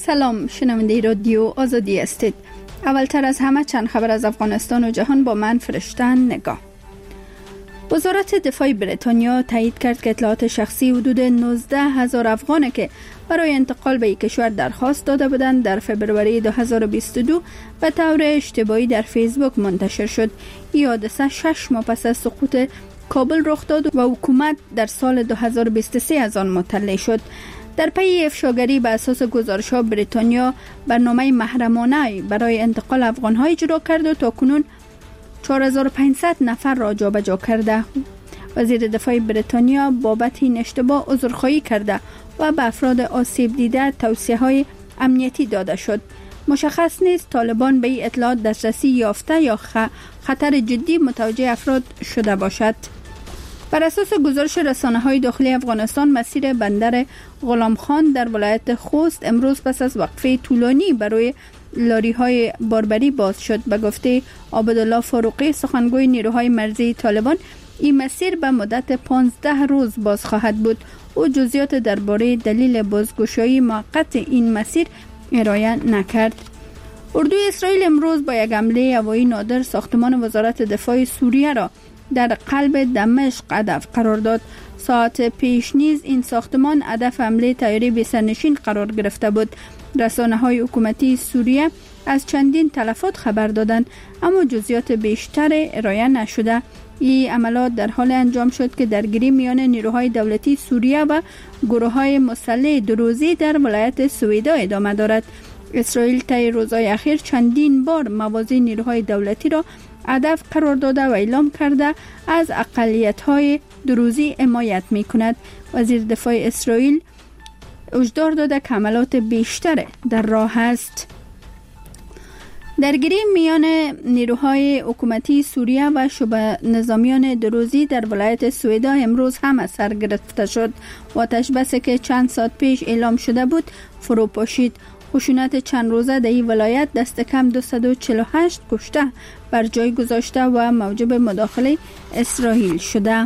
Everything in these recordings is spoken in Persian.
سلام، شنونده رادیو آزادی هستید. اولتر از همه چند خبر از افغانستان و جهان با من فرشته نگاه. وزارت دفاع بریتانیا تایید کرد که اطلاعات شخصی حدود 19,000 افغان که برای انتقال به یک کشور درخواست داده بودند در فبروری 2022 به طور اشتباهی در فیسبوک منتشر شد. این حادثه 6 ماه پس از سقوط کابل رخ داد و حکومت در سال 2023 از آن مطلع شد. در پی افشاگری به اساس گزارش‌ها بریتانیا برنامه محرمانه برای انتقال افغان‌ها اجرا کرد و تاکنون 4500 نفر را جابجا کرده. وزیر دفاع بریتانیا بابت این اشتباه عذرخواهی کرده و به افراد آسیب دیده توصیه‌های امنیتی داده شد. مشخص نیست طالبان به این اطلاعات دسترسی یافته یا خطر جدی متوجه افراد شده باشد. بر اساس گزارش رسانه‌های داخلی افغانستان، مسیر بندر غلام خان در ولایت خوست امروز پس از وقفه طولانی برای لاری‌های باربری باز شد. به گفته عبدالله فاروقی، سخنگوی نیروهای مرزی طالبان، این مسیر به مدت 15 روز باز خواهد بود. او جزئیات درباره دلیل بازگشایی موقت این مسیر ارائه نکرد. اردوی اسرائیل امروز با یک حمله هوایی نادر ساختمان وزارت دفاع سوریه را در قلب دمشق هدف قرار داد. ساعت پیش نیز این ساختمان هدف حمله طیاره بی‌سرنشین قرار گرفته بود. رسانه‌های حکومتی سوریه از چندین تلفات خبر دادند، اما جزئیات بیشتر ارائه نشده. این عملیات در حال انجام شد که درگیری میان نیروهای دولتی سوریه و گروه‌های مسلح دروزی در ولایت سویدا ادامه دارد. اسرائیل طی روزهای اخیر چندین بار مواضع نیروهای دولتی را هدف قرار داده و اعلام کرده از اقلیت‌های دروزی حمایت می‌کند. وزیر دفاع اسرائیل هشدار داده که حملات بیشتر در راه است. درگیری میان نیروهای حکومتی سوریه و شبه نظامیان دروزی در ولایت سویدا امروز هم از سر گرفته شد و آتش بسی که چند ساعت پیش اعلام شده بود فرو پاشید. خشونت چند روزه در این ولایت دست کم 248 کشته بر جای گذاشته و موجب مداخله اسرائیل شده.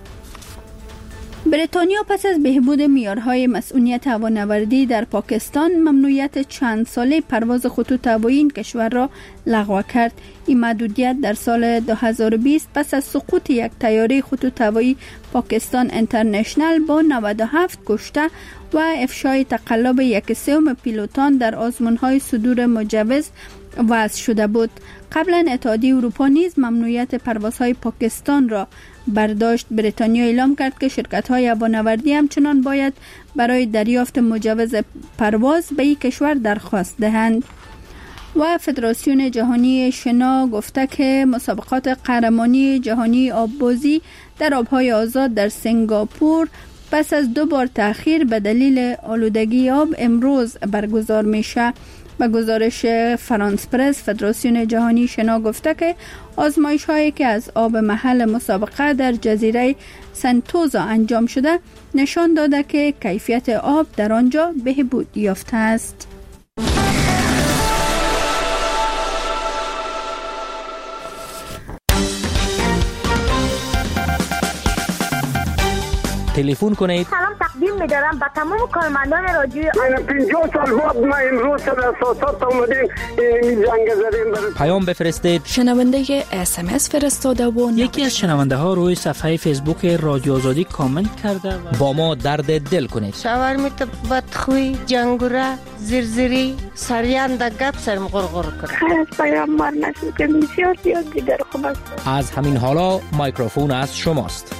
بریتانیا پس از بهبود معیارهای مسئولیت هوانوردی در پاکستان ممنوعیت چند ساله پرواز خطوط هوایی این کشور را لغو کرد. این محدودیت در سال 2020 پس از سقوط یک طیاره خطوط هوایی پاکستان اینترنشنل با 97 کشته و افشای تقلب 1/3 پیلوتان در آزمون‌های صدور مجوز وضع شده بود. قبلا اتحادیه اروپا نیز ممنوعیت پروازهای پاکستان را برداشت. بریتانیا اعلام کرد که شرکت‌های هوانوردی همچنان باید برای دریافت مجوز پرواز به این کشور درخواست دهند. و فدراسیون جهانی شنا گفته که مسابقات قهرمانی جهانی آببازی در آبهای آزاد در سنگاپور پس از 2 بار تأخیر به دلیل آلودگی آب امروز برگزار میشه. به گزارش فرانس پرس، فدراسیون جهانی شنا گفته که آزمایش هایی که از آب محل مسابقه در جزیره سنتوزا انجام شده نشان داده که کیفیت آب در آنجا بهبود یافته است. تلفن کنید. سلام تقدیم می‌دارم به تمام کارمندان رادیو. 50 سال بعد ما امروز در اساسات اومدیم این جنگ زدیم. پیام بفرستید. شنونده SMS فرستاده و یکی از شنونده ها روی صفحه فیسبوک رادیو آزادی کامنت کرده و با ما درد دل کنید. شاورمیت بدخوی، جنگوره، زرزری، سریان در گپ سرم غرغر کنه. خیر از پیامبر نشد که بسیار زیاد دیگر خوب است. از همین حالا میکروفون از شماست.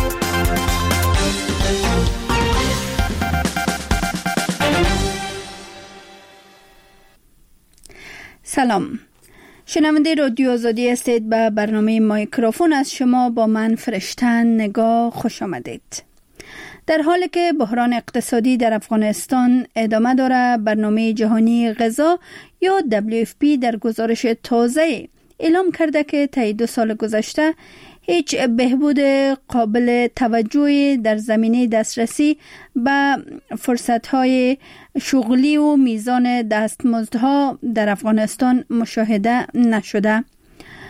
سلام، شنونده رادیو آزادی هستید. به برنامه میکروفون از شما با من فرشته نگاه خوش آمدید. در حالی که بحران اقتصادی در افغانستان ادامه داره، برنامه جهانی غذا یا WFP در گزارش تازه اعلام کرده که طی 2 سال گذشته هیچ بهبود قابل توجهی در زمینه دسترسی به فرصت‌های شغلی و میزان دستمزدها در افغانستان مشاهده نشده.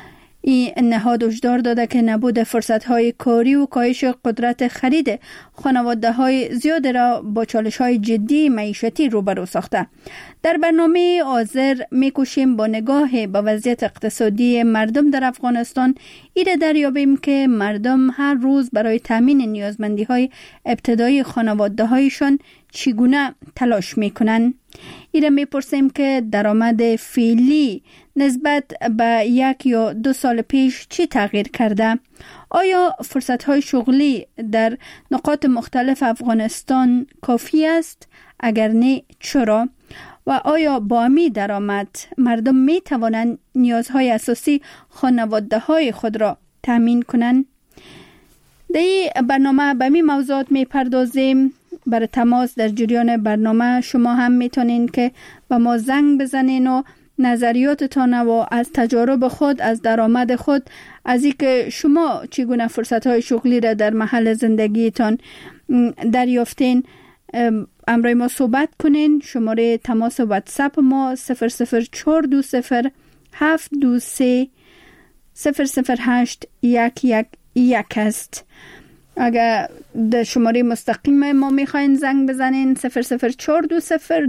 این نهاد هشدار داده که نبود فرصت‌های کاری و کاهش قدرت خرید خانواده‌های زیاد را با چالش‌های جدی معیشتی روبرو ساخته. در برنامه حاضر می‌کوشیم با نگاه به وضعیت اقتصادی مردم در افغانستان ایره دریابیم که مردم هر روز برای تامین نیازمندی‌های ابتدایی خانواده‌هایشان چگونه تلاش می‌کنند. ایره می‌پرسیم که درآمد فعلی نسبت به 1 یا 2 سال پیش چی تغییر کرده؟ آیا فرصت‌های شغلی در نقاط مختلف افغانستان کافی است؟ اگر نه چرا؟ و آیا با همین درآمد مردم می توانند نیازهای اساسی خانواده‌های خود را تامین کنند؟ در این برنامه به این موضوعات می پردازیم. برای تماس در جریان برنامه شما هم میتونین که به ما زنگ بزنین و نظریاتتان و از تجارب خود، از درآمد خود، از اینکه شما چگونه فرصت‌های شغلی را در محل زندگیتان دریافتین همراه ما صحبت کنین. شماره تماس واتساپ ما 00420 723 008 111 است. اگر در شماره مستقیم ما میخواین زنگ بزنین 00420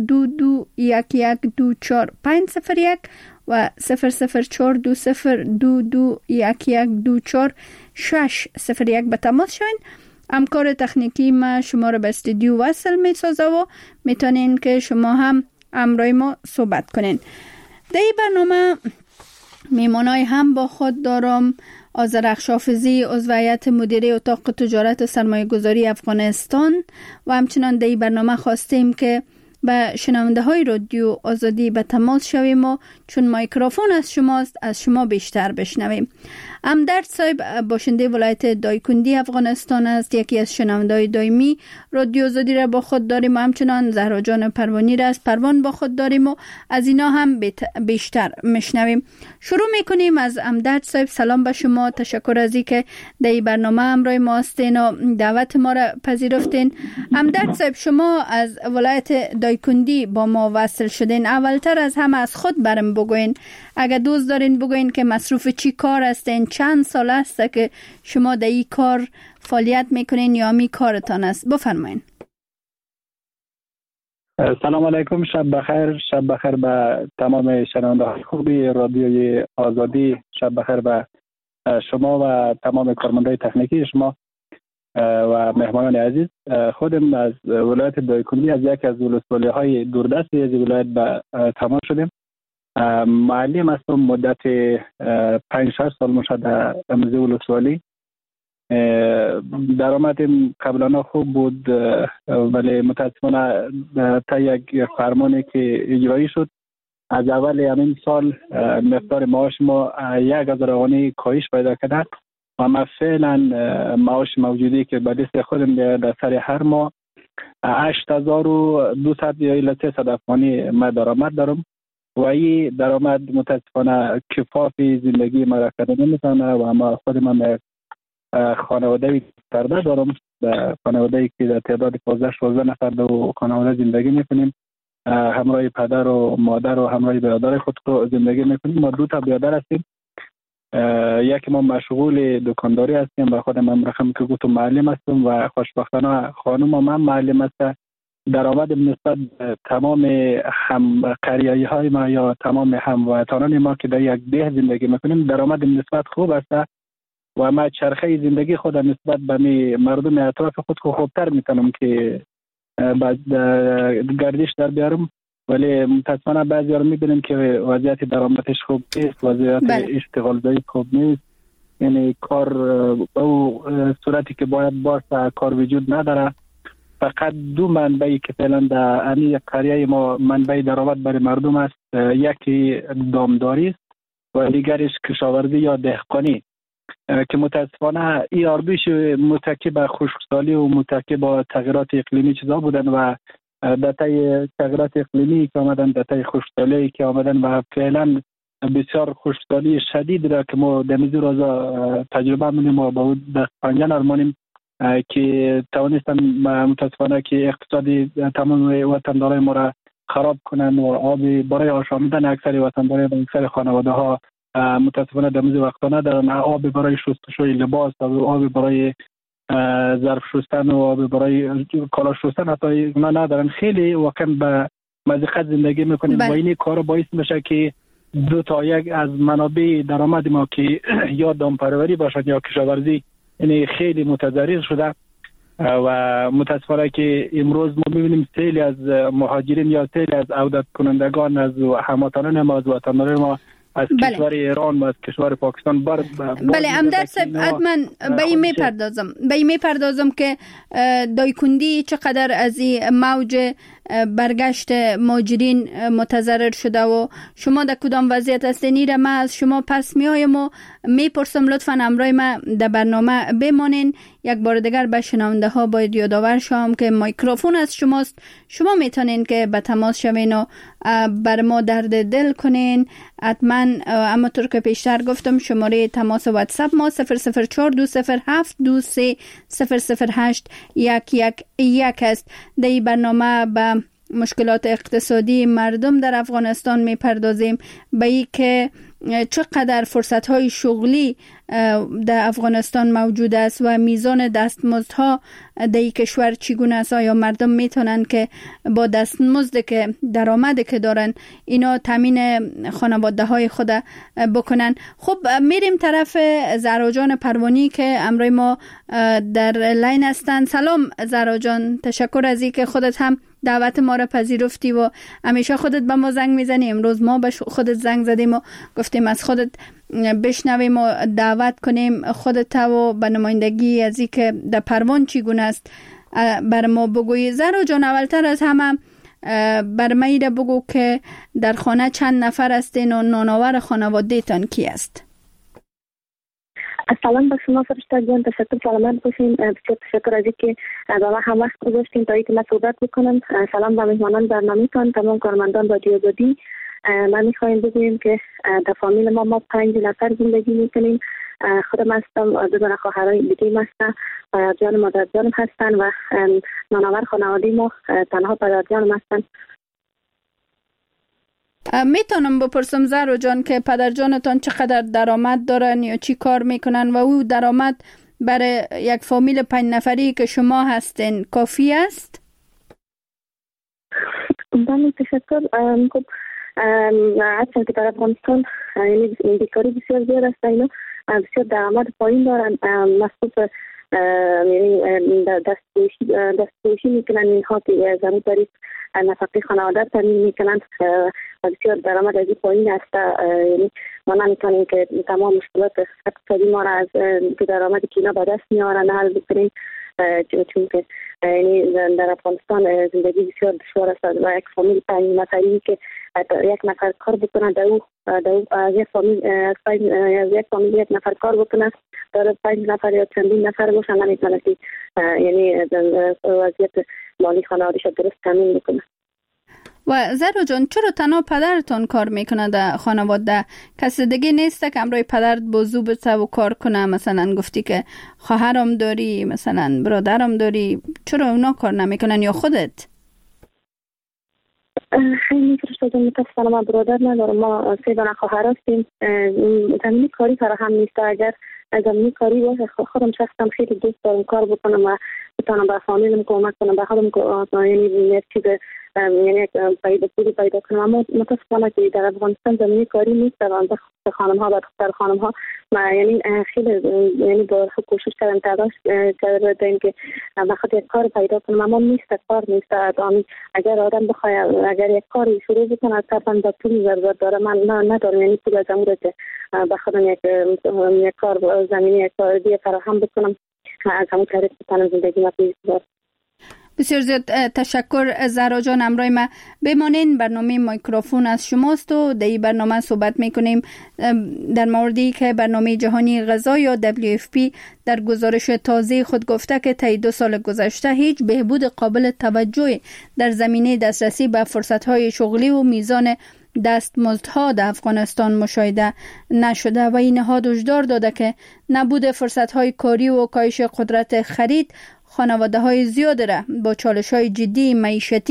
221124 و 00420 221124 به تماس شوین. همکار تکنیکی ما شما را به استودیو وصل میسازه و میتونین که شما هم همراه ما صحبت کنین. در این برنامه میمانای هم با خود دارم آذرخش حافظی، عضو هیئت مدیره اتاق تجارت و سرمایه گذاری افغانستان و همچنان در این برنامه خواستیم که به شنونده های رادیو آزادی به تماس شویم و چون مایکروفون از شماست از شما بیشتر بشنویم. امدرد صاحب باشنده ولایت دایکندی افغانستان است، یکی از شنونده‌های دائمی رادیو آزادی را با خود داریم و همچنان زهرا جان پروانی را از پروان با خود داریم و از اینا هم بیشتر میشنویم. شروع میکنیم از امدرد صاحب. سلام به شما، تشکر از اینکه در این برنامه همراه ما هستین و دعوت ما را پذیرفتین. امدرد صاحب، شما از ولایت دایکندی با ما وصل شدین. اولتر از همه از خود برام بگوین، اگر دوست دارین بگوین که مصروف چی کار هستین، چند سال است که شما در این کار فعالیت میکنین یا می کارتان است؟ بفرمایین. سلام علیکم، شب بخیر. شب بخیر به تمام شنونده‌های خوبی رادیوی آزادی. شب بخیر به شما و تمام کارمندای تکنیکی شما و مهمانان عزیز. خودم از ولایت دایکندی، از یک از ولسوالی‌های دوردست از ولایت به تماس شدیم. معلم هستم، مدت 5-6 سال میشه در امروزی ولسوالی. درآمدم قبلا خوب بود ولی متاسفانه تا یک فرمانی که اجرایی شد از اول همین سال مقدار معاش ما 1000 افغانی کاهش پیدا کرده و ما فعلا معاش موجودی که به دست خودم در سر هر ماه 8200 یا 300 افغانی ما درآمد دارم و این درآمد متاسفانه کفاف زندگی ما را کرده نمیتونه و ما خودم خانواده کرده دارم. خانواده‌ای که در تعداد 15-16 نفر در خانواده زندگی میکنیم. همراه پدر و مادر و همراه برادر خود رو زندگی میکنیم. ما 2 تا برادر هستیم. یکی ما مشغول دکانداری هستیم و خودم هم رقم که گفتم معلم هستم و خوشبختانه خانم هم معلم است. درآمد نسبت تمام هم قریایی های ما یا تمام هموطنان ما که در یک ده زندگی میکنیم درآمد نسبت خوب است و ما چرخه زندگی خود نسبت به مردم اطراف خود خوبتر میتونم که بعد گردش در بیارم. ولی متاسفانه بعضی ها رو میبینیم که وضعیت درآمدش خوب نیست، وضعیت اشتغالزایی خوب نیست، یعنی کار او صورتی که باید باشه کار وجود نداره. فقط 2 منبعی که فعلا در این قریه ما منبع درآمد برای مردم است، یکی دامداری است و دیگرش کشاورزی یا دهقانی که متاسفانه این آربیش متکی به خشکسالی و متکی به تغییرات اقلیمی چیزا بودن و در طی تغییرات اقلیمی که آمدن، در طی خشکسالی که آمدن و فعلا بسیار خشکسالی شدید را که ما در میزور روزا تجربه می‌کنیم و با اون دست پنجه نرمانیم که توانستن متاسفانه که اقتصادی تمام وطندارای ما را خراب کنن و آب برای آشامیدن اکثر وطندارای و اکثر خانواده ها متاسفانه در این وقتا ندارن. آب برای شستشوی لباس، آب برای ظرف شستن و آب برای کالا شستن حتی اینا ندارن. خیلی واقعا به مضیقت زندگی میکنیم و این کار باعث میشه که دو تا یک از منابع درآمد ما که یا دامپروری باشد یا کشاورزی این خیلی متضرر شده و متاسفانه که امروز ما میبینیم سیلی از مهاجرین یا سیلی از عودت کنندگان از هموطنان ما از وطنان ما از کشور ایران و از کشور پاکستان بله امداد صاحب حتما به این میپردازم که دایکندی چقدر از این موج برگشت مهاجرین متضرر شده و شما در کدام وضعیت هستین را ما از شما پس میایم و میپرسم لطفا همراه ما در برنامه بمانین. یک بار دیگر به شنونده ها باید یادآور شوم که میکروفون از شماست، شما میتونین که به تماس شوین و بر ما درد دل کنین. حتما همونطور که پیشتر گفتم شماره تماس واتساپ ما 00420723008 است. در این برنامه به مشکلات اقتصادی مردم در افغانستان میپردازیم، به این که چقدر فرصت‌های شغلی در افغانستان موجود است و میزان دستمزدها در این کشور چگونه است. آیا مردم میتونن که با دستمزد که درآمدی که دارن اینا تامین خانواده‌های خود بکنن؟ خب میریم طرف زهرا جان پروانی که امروز ما در لین هستن. سلام زهرا جان، تشکر از اینکه خودت هم دعوت ما را پذیرفتی و همیشه خودت به ما زنگ میزنی. امروز ما به خودت زنگ زدیم و گفتیم از خودت بشنویم و دعوت کنیم خودت و به نمایندگی از این که در پروان چگونه است بر ما بگویی. زهرا جان اولتر از همه بر ما ایره بگو که در خانه چند نفر هستین و نانآور خانواده تان کی است؟ سلام به شما فرشته جان، تشکر سلامت باشین. بسیار تشکر از اینکه با ما هم وقت گذاشتین تا اینکه من صحبت بکنم. سلام به مهمانان برنامه‌تان، تمام کارمندان رادیو آزادی. من میخوایم بگویم که در فامیل ما 5 نفر زندگی میکنیم. خودم هستم، دو خواهرای دیگه هستن، پدرجان مادرجانم هستن و نانآور خانواده ما تنها پدرجانم هستن. میتونم بپرسم زهرا جان که پدرجانتان چقدر درآمد دارن یا چی کار میکنن و او درآمد برای یک فامیل 5 نفری که شما هستین کافی است؟ بله تشکر. خب اصلا که در افغانستان یعنی بیکاری بسیار زیاد است، اینا بسیار درآمد پایین دارن، مصروف یعنی دستپوشی میکنن اینها که ضرورت دارید نفقه خانواده تامین میکنن و بسیار درآمد از این پایین است. یعنی ما نمیتونیم که تمام مشکلات اقتصادی ما را از درآمدی که اینا به دست میارن حل بکنیم، چون که یعنی در افغانستان زندگی بسیار دشوار است و یک فامیل 5 نفری که یک نفر کار بکنه در از یک فامیل یک نفر کار بکنه در 5 نفر یا چندین نفر باشن نمیتونه که یعنی وضعیت مالی خانواده‌اش درست تامین بکنه. و زهرا جان چرا تنها پدرتان کار میکنه در خانواده؟ کسی دیگه نیست که همراه پدرت بازو بسته و کار کنه؟ مثلا گفتی که خواهرم داری، مثلا برادرم داری، چرا اونا کار نمیکنن یا خودت؟ خیلی فرشته متاسفانه من برادر ندارم، ما 3 خواهر هستیم. زمینی کاری فراهم نیست. اگر زمینی کاری باشه خودم شخصا خیلی دوست دارم کار بکنم و بتونم به فامیلم کمک کنم، به خودم یعنی چیز یعنی پیدا کنم. اما متاسفانه که در افغانستان زمینی کاری نیست. در خانم ها و دختر خانم ها یعنی خیلی یعنی با کوشش کردن تلاش کردن که بخاطر یک کار پیدا کنم، اما کار نیست. اگر آدم بخواد اگر یک کاری شروع بکنه طبعا با پول ضرورت داره. من ندارم یعنی پول از امور که بخوام یک کار زمینی یک کار دیگه فراهم بکنم از همون طریق بتونم زندگی ما پیش ببرم. بسیار زیاد تشکر زهرا جان، همراه ما بمانین. برنامه میکروفون از شماست و در این برنامه صحبت میکنیم در موردی که برنامه جهانی غذا یا WFP در گزارش تازه خود گفته که طی 2 سال گذشته هیچ بهبود قابل توجهی در زمینه دسترسی به فرصت‌های شغلی و میزان دستمزدها در افغانستان مشاهده نشده و این نهاد هشدار داده که نبود فرصت‌های کاری و کاهش قدرت خرید خانواده‌های زیاد را با چالش‌های جدی معیشتی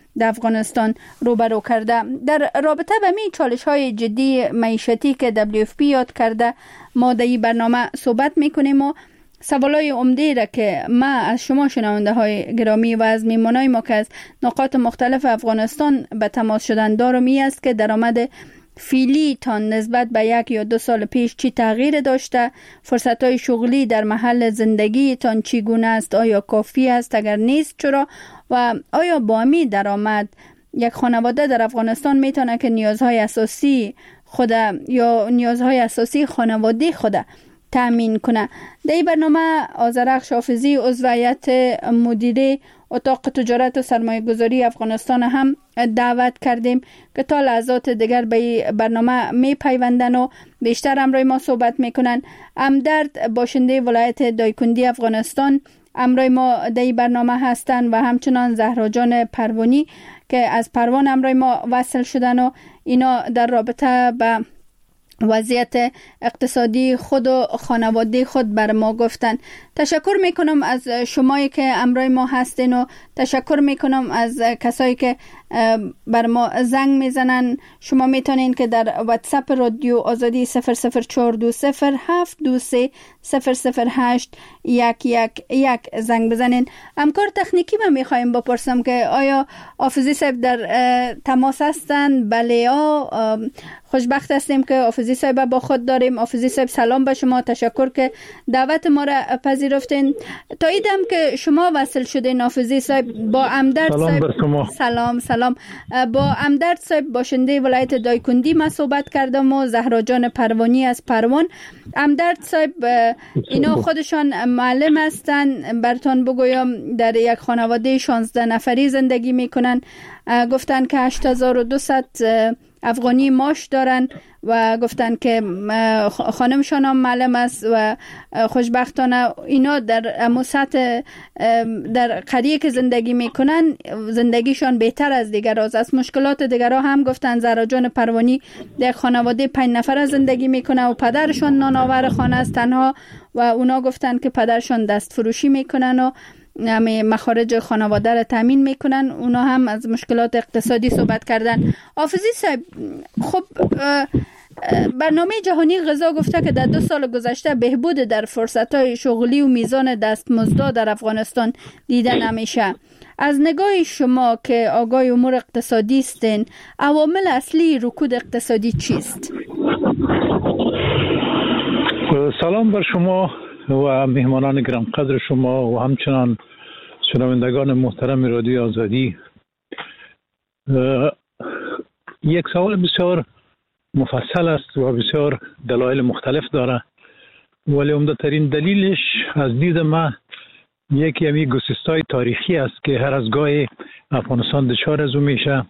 در افغانستان روبرو کرده. در رابطه به می چالش های جدی معیشتی که WFP یاد کرده ما در این برنامه صحبت میکنیم و سوالای عمده را که ما از شما شنونده های گرامی و از میمانای ما که از نقاط مختلف افغانستان به تماس شدن دارم این است که درآمد فعلی تان نسبت به 1 یا 2 سال پیش چی تغییر داشته؟ فرصت‌های شغلی در محل زندگی تان چگونه است؟ آیا کافی است؟ اگر نیست چرا؟ و آیا با می درآمد یک خانواده در افغانستان میتونه که نیازهای اساسی خود یا نیازهای اساسی خانواده خود تأمین کنه؟ در این برنامه آذرخش حافظی عضو هیئت مدیره اتاق تجارت و سرمایه گذاری افغانستان هم دعوت کردیم که تا لحظات دیگر به برنامه می پیوندن و بیشتر همراه ما صحبت میکنن. امدرد باشنده ولایت دایکندی افغانستان همراه ما در این برنامه هستن و همچنان زهرا جان پروانی که از پروان همراه ما وصل شدن و اینا در رابطه به وضعیت اقتصادی خود و خانواده خود بر ما گفتن. تشکر میکنم از شمایی که همراه ما هستین و تشکر میکنم از کسایی که بر ما زنگ میزنن. شما میتونین که در واتساپ رادیو آزادی 00420723008 111 زنگ بزنین. همکار تکنیکی من میخوایم بپرسم که آیا حافظی صاحب در تماس هستن؟ بله، خوشبخت هستیم که حافظی صاحب با خود داریم. حافظی صاحب سلام به شما، تشکر که دعوت ما را پذیرفتین. تاییدم که شما وصل شدین حافظی صاحب. با امدرد صاحب سلام با امدرد صاحب باشنده ولایت دایکندی ما صحبت کردم و زهرا جان پروانی از پروان. امدرد صاحب اینا خودشان معلم هستن. براتون بگویم در یک خانواده 16 نفری زندگی میکنن. گفتن که 8200 افغانی معاش دارن و گفتن که خانمشان هم معلم است و خوشبختانه اینا در سطح در قریه که زندگی میکنن زندگیشان بهتر از دیگر است. مشکلات دیگر هم گفتن. زهرا جان پروانی در خانواده 5 نفره زندگی میکنه و پدرشان نانآور خانه است تنها و اونا گفتن که پدرشان دست فروشی میکنن و همه مخارج خانواده را تامین میکنن. اونا هم از مشکلات اقتصادی صحبت کردن. حافظی صاحب، خب برنامه جهانی غذا گفته که در 2 سال گذشته بهبود در فرصت‌های شغلی و میزان دستمزد در افغانستان دیده نمیشه. از نگاه شما که آگاه امور اقتصادی هستین، عوامل اصلی رکود اقتصادی چیست؟ سلام بر شما و مهمانان گرانقدر شما و همچنان شنوندگان محترم رادیو آزادی. یک سوال بسیار مفصل است و بسیار دلایل مختلف داره، ولی عمده‌ترین دلیلش از دید من یکی همی گسستای تاریخی است که هر از گاهی افغانستان دچار از او میشه.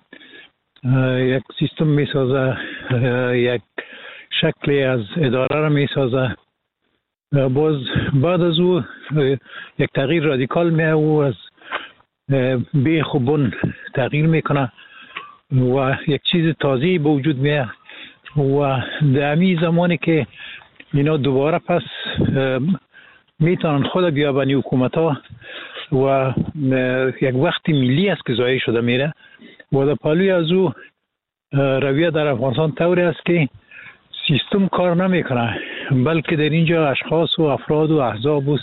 یک سیستم میسازه، یک شکلی از اداره را میسازه، باز بعد از او یک تغییر رادیکال میه و از بیخ و بن تغییر میکنه و یک چیز تازه‌ای به وجود میه و در همی زمانی که اینا دوباره پس میتونن خود بیابانی حکومت ها و یک وقت ملی است که ضایع شده میره و در پالوی از او رویه در افغانستان طوری است که سیستم کار نمیکنه، بلکه در اینجا اشخاص و افراد و احزاب و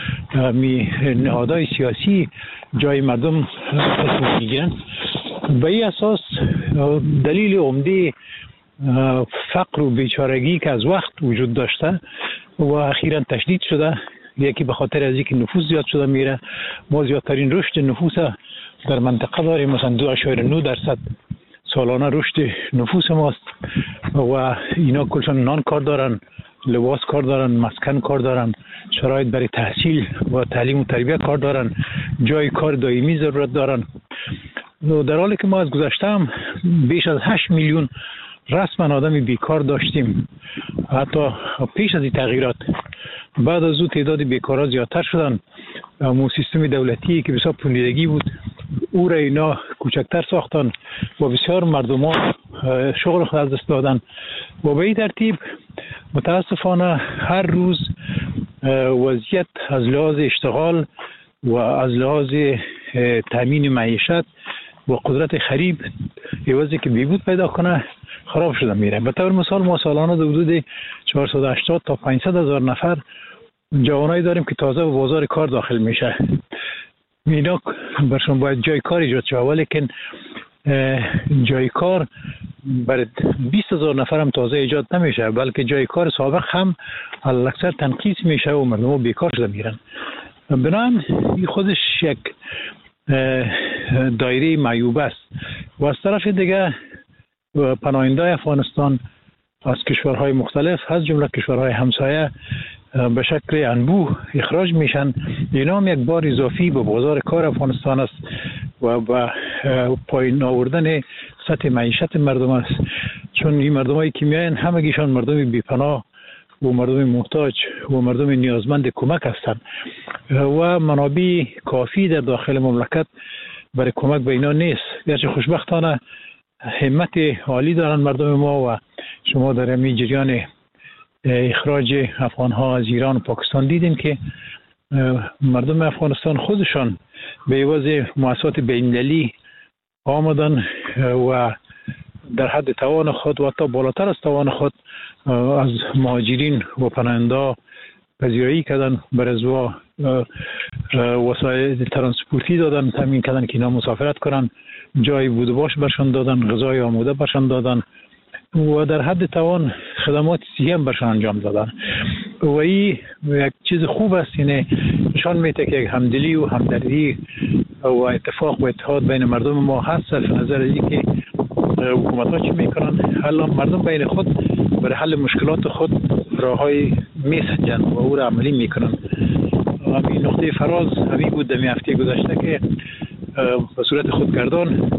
نهادهای سیاسی جای مردم میگیرن. به این اساس دلیل عمده فقر و بیچارگی که از وقت وجود داشته و اخیراً تشدید شده، یکی به خاطر از اینکه نفوس زیاد شده میره. ما زیادترین رشد نفوس در منطقه داریم، مثلا 2.9% سالانه رشد نفوس ماست و اینا کلشان نان کار دارن، لباس کار دارن، مسکن کار دارن، شرایط برای تحصیل و تعلیم و تربیت کار دارن، جای کار دائمی ضرورت دارن. در حالی که ما از گذشته هم بیش از 8 میلیون رسما آدم بیکار داشتیم، حتی پیش از این تغییرات. بعد از او تعداد بیکارا زیادتر شدن. مو سیستم دولتی که بسیار پولیدگی بود او را اینا کوچکتر ساختن و بسیار مردم ها شغل خود از دست دادن و به این ترتیب متاسفانه هر روز وضعیت از لحاظ اشتغال و از لحاظ تامین معیشت با قدرت خرید عوضی که بیبود پیدا کنه خراب شده میره. به طور مثال ما سالانه حدود 480 تا 500 هزار نفر جوانایی داریم که تازه به بازار کار داخل میشه. اینا برشون باید جای کار ایجاد شود، ولیکن جای کار برای 20,000 نفر هم تازه ایجاد نمیشه، بلکه جای کار سابق هم اکثر تنقیص میشه و مردم بیکار شده میرن. بنابراین این خودش یک دایره معیوب است. و از طرف دیگه پناهندگان افغانستان از کشورهای مختلف از جمله کشورهای همسایه به شکل انبوه اخراج میشن. اینا هم یک بار اضافی به بازار کار افغانستان است و با پایین آوردن سطح معیشت مردم است، چون این مردمایی که میاین همگیشان مردم بی‌پناه و مردم محتاج و مردم نیازمند کمک هستند و منابع کافی در داخل مملکت برای کمک به اینا نیست. گرچه خوشبختانه همت عالی دارن مردم ما و شما در این جریان اخراج افغان‌ها از ایران و پاکستان دیدیم که مردم افغانستان خودشان به عوض مؤسسات بین‌المللی آمدن و در حد توان خود و حتی بالاتر از توان خود از مهاجرین و پناهنده‌ها پذیرایی کردن، برای وسایل ترانسپورتی دادن، تامین کردن که اینا مسافرت کنن، جای بود و باش برشان دادن، غذای آماده برشان دادن و در حد توان خدمات صحی هم برشان انجام دادن. و این یک چیز خوب است، اینه نشان میده که همدلی و همدردی و اتفاق و اتحاد بین مردم ما هست. صرف نظر از اینکه حکومت‌ها چی میکنن، حالا مردم بین خود برای حل مشکلات خود راههای میسنجن و او را عملی میکنن. همین نقطه فراز همین بود در هفته گذشته که به صورت خودگردان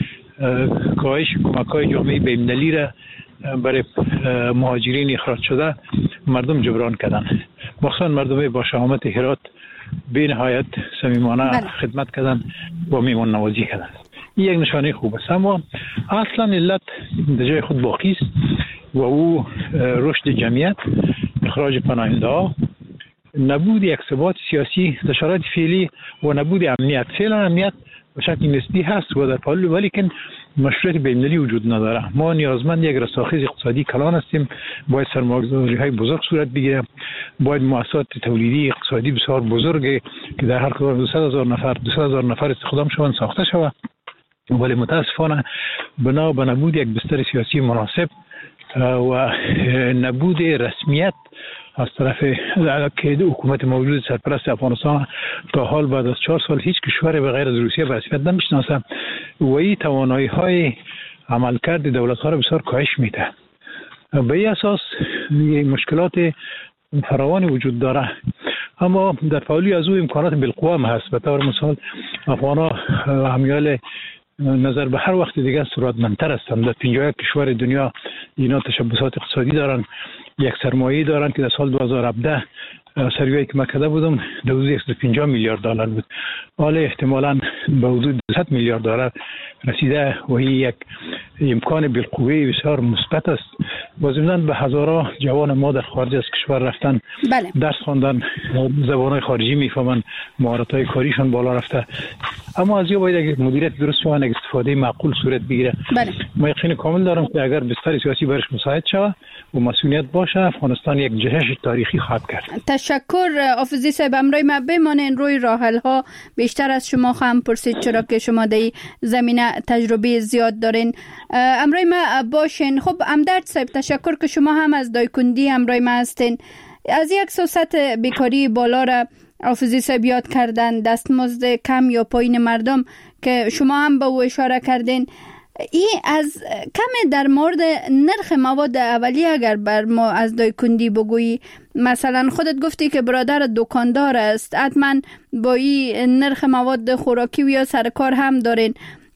کاهش کمک‌های جامعه بین‌المللی را برای مهاجرین اخراج شده مردم جبران کردن. مخصوصا مردم با شهامت هرات به نهایت صمیمانه خدمت کردن و میهمان نوازی کردن. این یک نشانه خوب است، اما اصلا علت در جای خود باقی است و او رشد جمعیت، اخراج پناهنده‌ها، نبود یک ثبات سیاسی در شرایط فعلی و نبود امنیت. فعلا امنیت به شکل نسبی هست و در پالل، ولیکن مشروعیت بین‌المللی وجود نداره. ما نیازمند یک رساخیز اقتصادی کلان هستیم، باید سرمایه‌گذاری‌های بزرگ صورت بگیره، باید مؤسسات تولیدی اقتصادی بسیار بزرگی که در هر کدام 200,000 نفر 200,000 نفر استخدام شوند ساخته شود، ولی متاسفانه بنا به نبود یک بستر سیاسی مناسب و نبود رسمیت از طرف که حکومت موجود سرپرست افغانستان تا حال بعد از 4 سال هیچ کشور به غیر از روسیه به رسمیت نمیشناسه و این توانایی‌های عملکرد دولت‌ها را بسیار کاهش میده. به این اساس مشکلات فراوانی وجود داره، اما در پاولی از او امکانات بالقوه هم هست. به طور مثال افغان‌ها همیال نظر به هر وقت دیگه ثروتمندتر هستند. در 51 کشور دنیا اینا تشبثات اقتصادی دارن، یک سرمایه دارن که در سال 2017 سروی که من کرده بودم حدود 150 میلیارد دلار بود، حالا احتمالاً به حدود 200 میلیارد دلار رسیده و این یک امکان بالقوه بسیار مثبت است. و ضمناً به هزارها جوان ما در خارج از کشور رفتن، درس خواندن، زبان‌های خارجی میفهمن، مهارت‌های کاریشون بالا رفته. اما از یا باید مدیریت درست شوند، استفاده معقول صورت بگیره. ما یقین کامل دارم که اگر بستر سیاسی برش مساعد شود و مسئولیت باشه، افغانستان یک جهش تاریخی خواهد کرد. تشکر آفزی صاحب. امروی ما بمانین روی راه‌حل‌ها بیشتر از شما خواهم پرسید، چرا که شما در زمینه تجربه زیاد دارین. امروی ما باشین. خب امدرد صاحب، تشکر که شما هم از دایکندی امروی ما هستین. از یک سطح بیکاری بالا را آفزی صاحب یاد کردن، دستمزد کم یا پایین مردم که شما هم به او اشاره کردین. این از کم در مورد نرخ مواد اولیه اگر بر ما از دایکندی بگویی، مثلا خودت گفتی که برادر دکاندار است، حتما با این نرخ مواد خوراکی و یا سرکار هم دارین،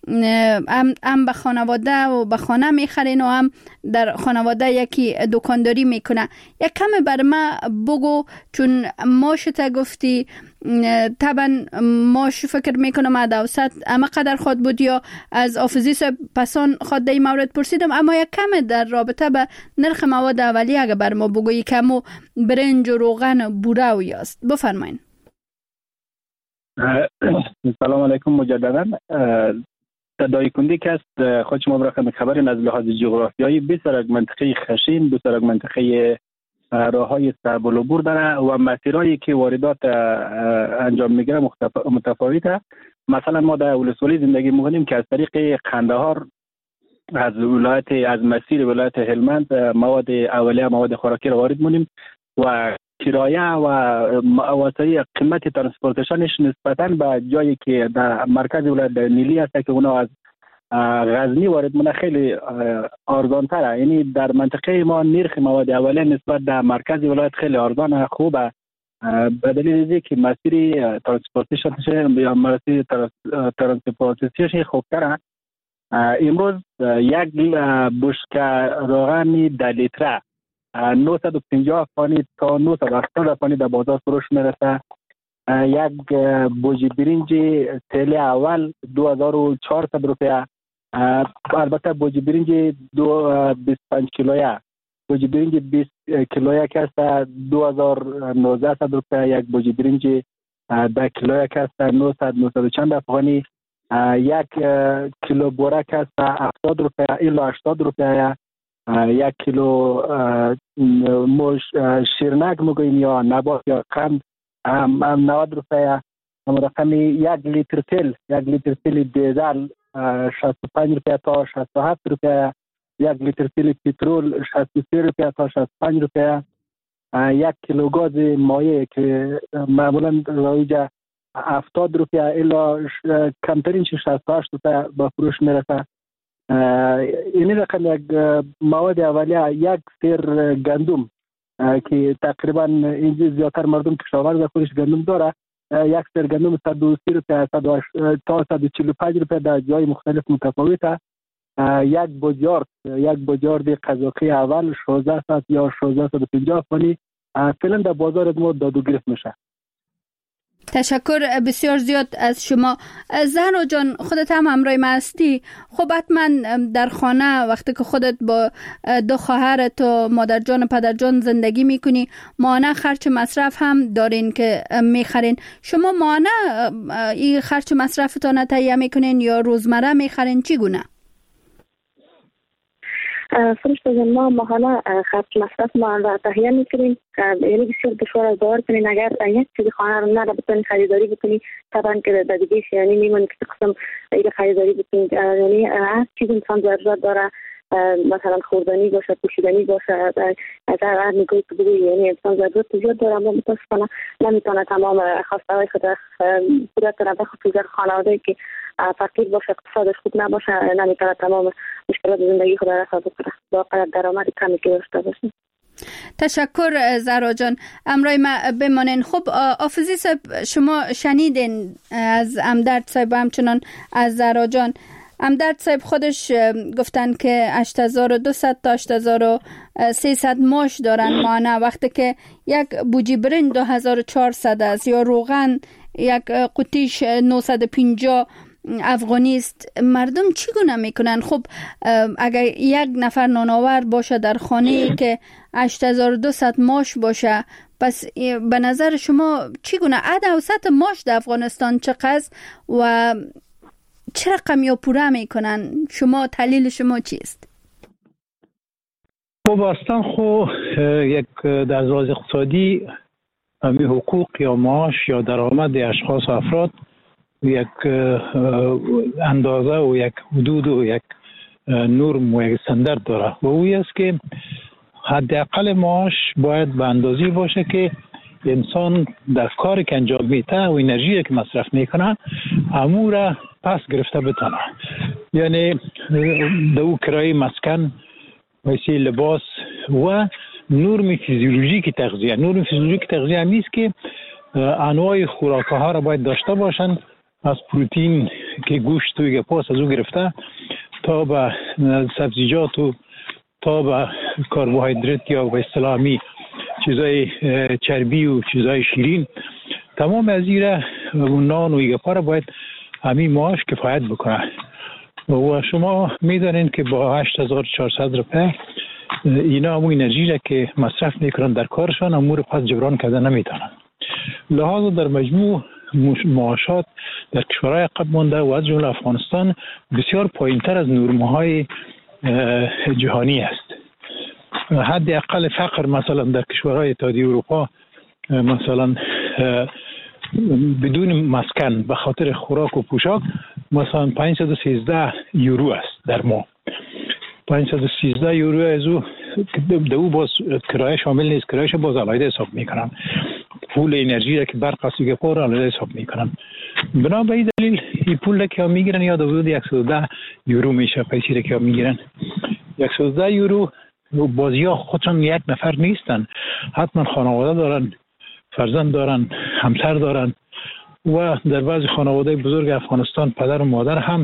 هم به خانواده و به خانه میخرین و هم در خانواده یکی دکانداری میکنه. یک کم بر ما بگو، چون ماشت گفتی طبعا ماش فکر میکنم عدوست اما قدر خود بود یا از آفزی صاحب پسان خود در این مورد پرسیدم، اما یک کم در رابطه به نرخ مواد اولیه اگر بر ما بگویی، کمو برنج و روغن بوره و یاست. بفرمایین. سلام علیکم مجددا. تداعی کننده که است خود شما برای خبرین از لحاظ جغرافیایی بسیار از منطقه خشین، بسیار از منطقه راههای صعب العبور داره و مسیرهایی که واردات انجام میگیره متفاوته. مثلا ما در ولسوالی زندگی میکنیم که از طریق قندهار از مسیر ولایت هلمند مواد اولیه، مواد خوراکی را وارد مونیم و کرایه و واسه قیمت ترانسپورتیشنش نسبتاً به جایی که در مرکز ولایت نیلی هست که اونا از غزنی وارد مونه خیلی ارزان تره. یعنی در منطقه ما نرخ مواد اولیه نسبت در مرکز ولایت خیلی ارزانه، خوبه، به دلیل اینکه که مسیر ترانسپورتیشنش یا مسیر ترانسپورتیشنش خوبتره. امروز یک بشکه روغن 10 لیتره 950 افغانی تا 980 افغانی در بازار فروش میرسه. یک بوجی برنج تله اول 2400 روپیه، البته بوجی برنج 25 کیلویه، بوجی برنج 20 کیلویه که است 2900 روپیه، یک بوجی برنج 10 کیلویه که است 900 چند افغانی، یک کیلو بوره که است 70 روپیه الی 80 روپیه، یک کیلو شیرنگ میگوییم یا نبات یا قند 90 روپیه. رقم یک لیتر تیل دیزل 65 روپیه تا 67 روپیه، یک لیتر تیل پترول 63 روپیه تا 65 روپیه، یک کیلو گاز مایع که معمولا رایج 70 روپیه الی کمترین 68 روپیه به فروش میرسه. این رقم یک مواد اولیه. یک سیر گندم که تقریبا اینجا زیادتر مردم کشاورز خودش گندم داره، یک سیر گندم 130 روپیه تا 145 روپیه در جای مختلف متفاوته. یک بوجارد قزاقی اول 1600 یا 1650 افغانی فعلا در بازار ما داد و گرفت میشه. تشکر بسیار زیاد از شما. زهرا جان، خودت هم همراه ما هستی. خب حتما در خانه وقتی که خودت با دو خواهرت و مادر جان و پدر جان زندگی میکنی، ماهانه خرچ مصرف هم دارین که میخرین. شما ماهانه این خرچ مصرفتان تهیه میکنین یا روزمره میخرین؟ چگونه؟ فرشته جان، ما ماهانه خرچ مصرف ما را تهیه میکنیم. یعنی بسیار دشوار است باور کنین اگر یک چیز خانه رو نه بتونی خریداری بکنی، طبعا که در دیگه یعنی میمونه که قسم این خریداری بکنی. یعنی هر چیز انسان ضرورت داره، مثلا خوردنی باشه، پوشیدنی باشه، از هر نگاهی که بگویی یعنی انسان ضرورت زیاد داره. اما متاسفانه نمیتونه تمام خواسته های خود پورا کنه، بخصوص خانواده که فقیر باشه، اقتصادش خوب نباشه، نمیتونه تمام مشکلات زندگی خود را رفع بکنه با درآمد کمی که داشته باشه. تشکر زهرا جان، امرای ما بمانین. خب آفزی صاحب، شما شنیدین از امدرد صاحب همچنان از زهرا جان. امدرد صاحب خودش گفتن که 8200 تا 8300 ماش دارن ماهانه، وقتی که یک بوجی برنج 2400 است یا روغن یک قوطیش 950 افغانی است. مردم چگونه میکنن؟ خب اگر یک نفر نانآور باشه در خانه که 8200 ماش باشه، پس به نظر شما چگونه عدد اوسط ماش در افغانستان چقدر و چه رقمی پوره میکنن؟ شما تحلیل شما چیست؟ خب اصلا یک در لحاظ اقتصادی همی حقوق یا معاش یا درآمد اشخاص و افراد یک اندازه و یک حدود و یک نرم و یک استاندارد داره و او است که حداقل معاش باید به اندازی باشه که انسان در کاری که انجام میده و انرژی که مصرف میکنه امور پس گرفته بتونه. یعنی دو کرای مسکن، ویسی لباس و نرم فیزیولوژیک تغذیه. نرم فیزیولوژیک تغذیه همیست که انواع خوراک ها را باید داشته باشن، از پروتئین که گوشت و گپاس از او گرفته تا به سبزیجات و تا به کربوهیدرات یا به اصطلاح چیزای چربی و چیزای شیرین، تمام از این نان و گپا را باید همین معاش کفایت بکنه. و شما میدانین که با 8400 روپیه اینا همون انرژی را که مصرف میکنن در کارشان امور پس جبران کرده نمیتونن. لحاظ در مجموع معاشات در کشورهای عقب مانده و از جمله افغانستان بسیار پایینتر از نرم‌های جهانی است. حد اقل فقر مثلا در کشورهای اتحادیه اروپا مثلا بدون مسکن به خاطر خوراک و پوشاک مثلا 513 یورو است در ماه. 513 یورو از او دو باز کرایه شامل نیست، کرایهش باز علاوه حساب میکنن، پول انرژی را که برق است که پر علاوه حساب میکنن. بنا به این دلیل این پول که میگیرن یا حدود 110 یورو میشه پیسی را که میگیرن. 110 یورو بازیا خودشان یک نفر نیستن، حتما خانواده دارن، فرزند دارن، همسر دارن و در بعضی خانواده بزرگ افغانستان پدر و مادر هم.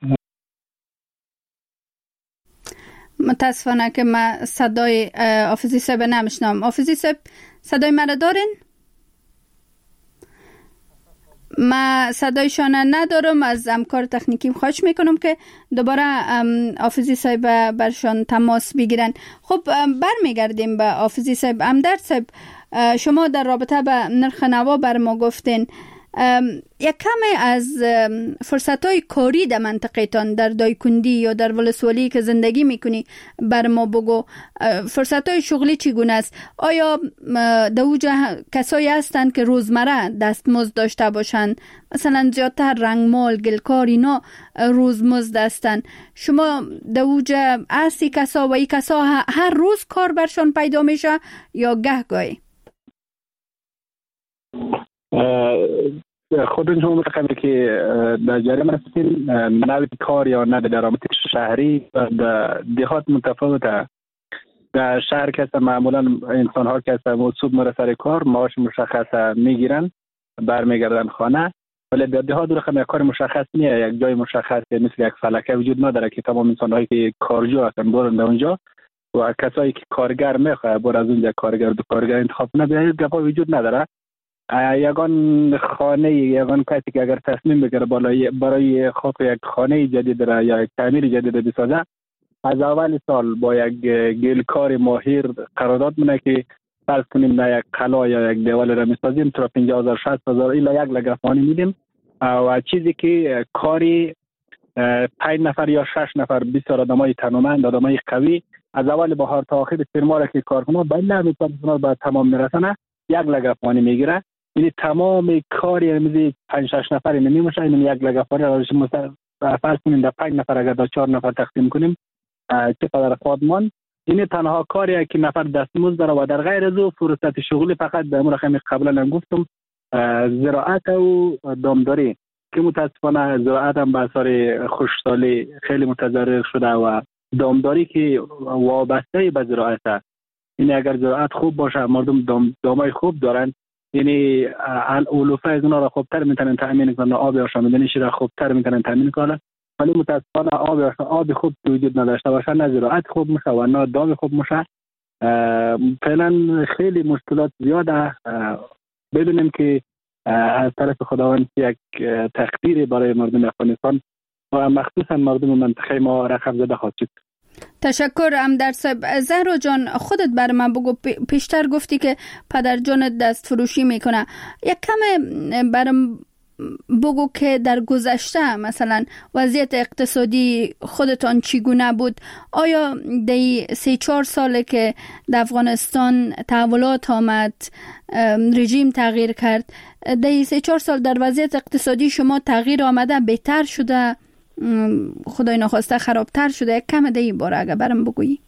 متاسفانه که من صدای آفیزی صاحب نمیشنم. آفیزی صاحب صدای من دارین؟ من صدایشان ندارم. از همکار تکنیکیم خواهش میکنم که دوباره آفیزی صاحب برشان تماس بگیرن. خب برمیگردیم به آفیزی صاحب. امدرد صاحب، شما در رابطه به نرخ نوا بر ما گفتین. یک کمی از فرصت‌های کاری در منطقه‌تان در دایکندی یا در ولسوالی که زندگی میکنی بر ما بگو. فرصت‌های شغلی چگونه است؟ آیا در اوجا کسایی هستند که روزمره دستمزد داشته باشند؟ مثلا زیادتر رنگمال، گلکار اینا روزمزد هستند. شما در اوجا هستی کسا و این کسا هر روز کار برشان پیدا میشه یا گهگاهی؟ خودتون شما رقمی که در جریان هستین نوع کار یا نه درآمد شهری در دهات متفاوته. در شهر که معمولا انسان ها که صبح میره سر کار معاش مشخص میگیرن برمیگردن خانه، ولی در دهات رقم کار مشخص نیست، یک جای مشخص مثل یک فلکه وجود نداره که تمام انسان هایی که کارجو هستن برن اونجا و کسایی که کارگر میخواد بر از اونجا کارگر دو کارگر انتخاب کنه بیاید گپا وجود نداره. یگان خانه یگان کسی که اگر تصمیم بگیره برای خود یک خانه جدید را یا یک تعمیر جدید بسازه، از اول سال با یک گلکار ماهر قرارداد مونه که فرض کنیم نه یک قلا یا یک دیوال را میسازیم تا 50,000 60,000 الا یک لگفانی میدیم و چیزی که کاری 5 نفر یا 6 نفر بسیار آدمای تنومند، آدمای قوی از اول بهار تا آخر سرما را که کار کنه بله میتونه به تمام میرسونه یک لگفانی میگیره. یعنی تمام کاری میزی 5 6 نفر نمیشه، این یک لگفانی را فرض کنیم در 5 نفر اگر در 4 نفر تقسیم کنیم چقدر خودمان. این تنها کاریه که نفر دستمزد داره و در غیر از او فرصت شغلی فقط در امور رقم قبلا هم گفتم زراعت و دامداری که متاسفانه زراعت هم به اثر خشکسالی خیلی متضرر شده و دامداری که وابسته به زراعت. یعنی اگر زراعت خوب باشه مردم دامای خوب دارن، یعنی علوفه از اونا را خوبتر میتونن تامین کنن، آب آشامیدنیش را خوبتر میتونن تامین کنن، ولی متاسفانه آب خوب وجود نداشته باشه نه زراعت خوب میشه و نه دام خوب میشه. فعلا خیلی مشکلات زیاده. بدونیم که از طرف خداوند یک تقدیری برای مردم افغانستان و مخصوصا مردم منطقه ما رقم زده خواهد شد. تشکر امدرد صاحب. زهرا جان خودت بر من بگو، پیشتر گفتی که پدر جانت دست فروشی میکنه، یک کم برم بگو که در گذشته مثلا وضعیت اقتصادی خودتان چگونه بود؟ آیا دی 3-4 ساله که در افغانستان تحولات آمد، رژیم تغییر کرد، دی 3-4 سال در وضعیت اقتصادی شما تغییر آمده، بهتر شده، خدای نخواسته خرابتر شده؟ یک کم دی باره اگر برم بگویی.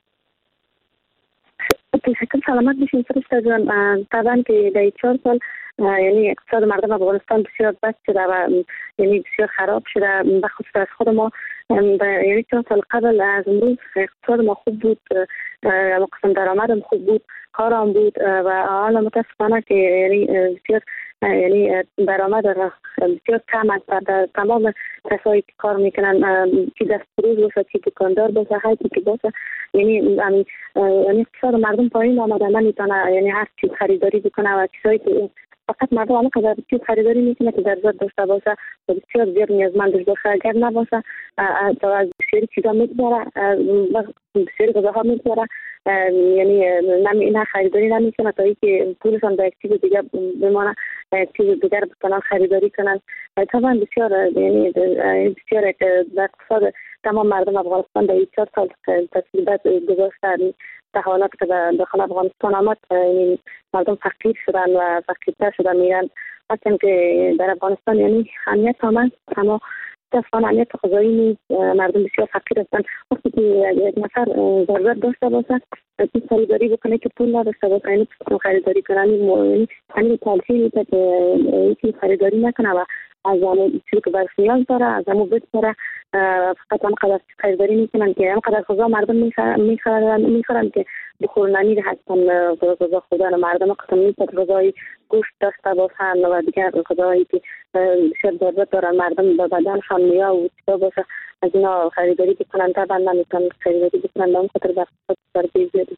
تشکر، سلامت بشین فرشته جان. طبعا که در 4 سال یعنی اقتصاد مردم افغانستان بسیار بد شده و یعنی بسیار خراب شده. بخصوص از خود ما یعنی 4 سال قبل از امروز اقتصاد ما خوب بود، قسم درآمدم خوب بود، کارم بود و حالا متاسفانه که یعنی بسیار یعنی درآمد بسیار کم است در تمام کسایی که کار میکنن، چی دست فروش باشه، چی دکاندار باشه، هر چی که باشه، یعنی اقتصاد مردم پایین آمده، نمیتونه یعنی هر چیز خریداری بکنه و چیزایی که فقط مردم همه قدر چیز خریداری میکنه که ضرورت داشته باشه و بسیار زیاد نیازمندش باشه، اگر نباشه از بسیاری چیزا میگذاره، بسیاری غذاها میگذاره یعنی نه خریداری نمیکنه تا اینکه پولشان به یک چیز دیگه بمانه، یک چیز دیگر بتونن خریداری کنن. طبعا بسیار یعنی بسیار در اقتصاد تمام مردم افغانستان در 4 سال تسلیبت گذاشته در حالت که داخل افغانستان آمد مردم فقیر شدن و فقیرتر شدن میرن. مثلا که در افغانستان یعنی امنیت آمد اما متاسفانه امنیت غذایی نیست، مردم بسیار فقیر هستند. وقتی که یک نفر ضرورت داشته باشه که خریداری بکنه که پول نداشته باشه یعنی خریداری کنه یعنی تلخی میده که خریداری نکنه و از آن چیزی که برش نیاز داره از همون بسپره. فقط آنقدر خریداری میکنن که آنقدر غذا مردم میخورن که بخور نمیر هستن. غذا خوردن مردم قسم نیست غذای گوشت داشته باشن و دیگر غذایی که بسیار ضرورت دارن مردم به بدنشان میاه و چیزا باشه از اینا خریداری بکنن. طبعا نمیتونن خریداری بکنن به اون خاطر بر زیادی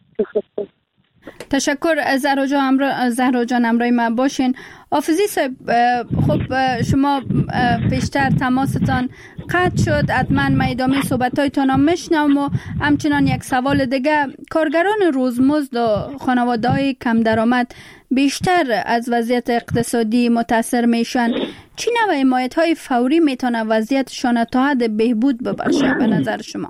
تشکر. زهرا جان همراه ما باشین. حافظی صاحب، خب شما پیشتر تماستان قطع شد، حتما ما ادامه صحبتایتان هم میشنوم و همچنان یک سوال دیگه، کارگران روزمزد و خانواده‌های کم درآمد بیشتر از وضعیت اقتصادی متاثر میشن، چی نوع حمایت‌های فوری میتونه وضعیتشان تا حد بهبود ببخشه به نظر شما؟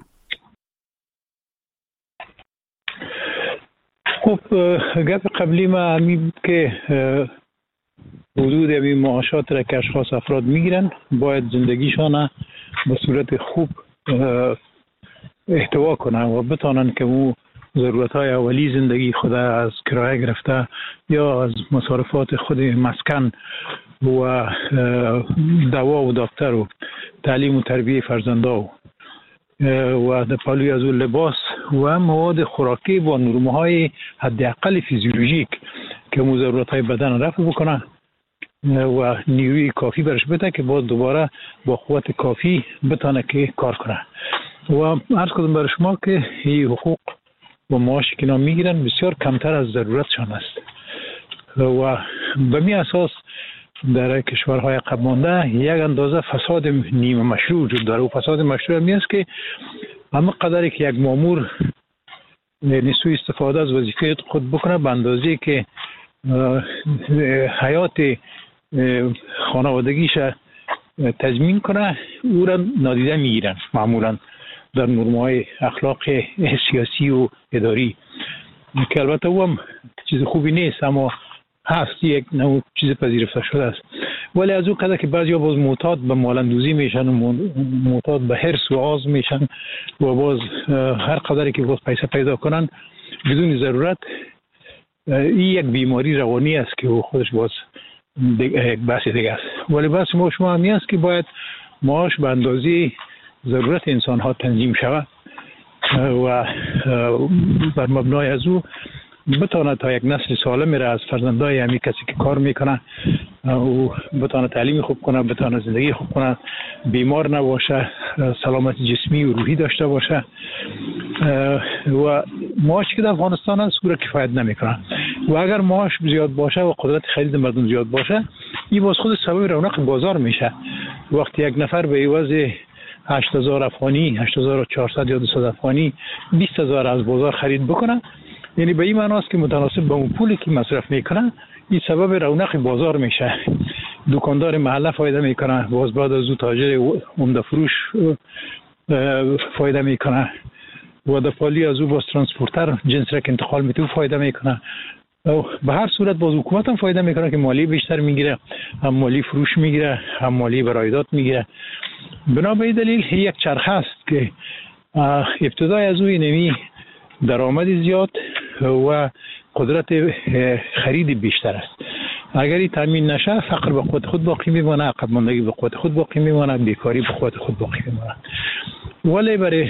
خب گپ قبلی ما همین که حدود همین معاشات را که اشخاص افراد میگیرن باید زندگیشان به صورت خوب احتوا کنن و بتانن که اون ضرورت‌های اولی زندگی خود از کرایه گرفته یا از مصارفات خود مسکن و دوا و دکتر و تعلیم و تربیه فرزندا و در پالوی از اون لباس و مواد خوراکی با نرم‌های حداقل فیزیولوژیک که ضرورت‌های بدن رفع بکنه و نیروی کافی برش بده که باز دوباره با قوت کافی بتونه که کار کنه. و عرض کردم برای شما که این حقوق و معاشی که اینا میگیرن بسیار کمتر از ضرورتشان است و به می اساس در کشورهای عقب مانده یک اندازه فساد نیمه مشروع وجود داره و فساد مشروع می است که اما قدری که یک مامور سوء استفاده از وظیفه خود بکنه به اندازه که حیات خانوادگیش تضمین کنه او را نادیده میگیرن معمولا در نرم‌های اخلاق سیاسی و اداری که البته او هم چیز خوبی نیست اما هست، یک نوع چیز پذیرفته شده است. ولی از اون قدر که بعضیا باز معتاد به مال‌اندوزی میشن و معتاد به حرص و آز میشن و باز هر قدری که باز پیسه پیدا کنن بدون ضرورت، این یک بیماری روانی است که خودش باز یک بحث دیگه است. ولی بحث ما شما همی است که باید معاش به اندازه ضرورت انسان ها تنظیم شود و بر مبنای از او بتونه تا یک نسل سالم را از فرزندای همی کسی که کار میکنه او بتونه تعلیم خوب کنه، بتونه زندگی خوب کنه، بیمار نباشه، سلامت جسمی و روحی داشته باشه. و معاش که در افغانستان است او را کفایت نمیکنه و اگر معاش زیاد باشه و قدرت خرید مردم زیاد باشه این باز خود سبب رونق بازار میشه. وقتی یک نفر به عوض 8000 افغانی 8400 یا 200 افغانی 20000 از بازار خرید بکنه، یعنی به این معناست که متناسب با اون پولی که مصرف میکنه این سبب رونق بازار میشه. دکاندار محله فایده میکنه، باز بعد از او تاجر عمده فروش فایده میکنه و در پالی از او باز ترانسپورتر جنس را که انتقال میده فایده میکنه. به هر صورت باز حکومت هم فایده میکنه که مالی بیشتر میگیره، هم مالی فروش میگیره، هم مالی برایدات میگیره. بنا به این دلیل یک چرخه است که ابتدای از او اینمی درآمد زیاد و قدرت خرید بیشتر است. اگر این تامین نشه فقر به قوت خود باقی میمونه، عقب ماندگی به قوت خود باقی میمونه، بیکاری به قوت خود باقی میمونه. ولی برای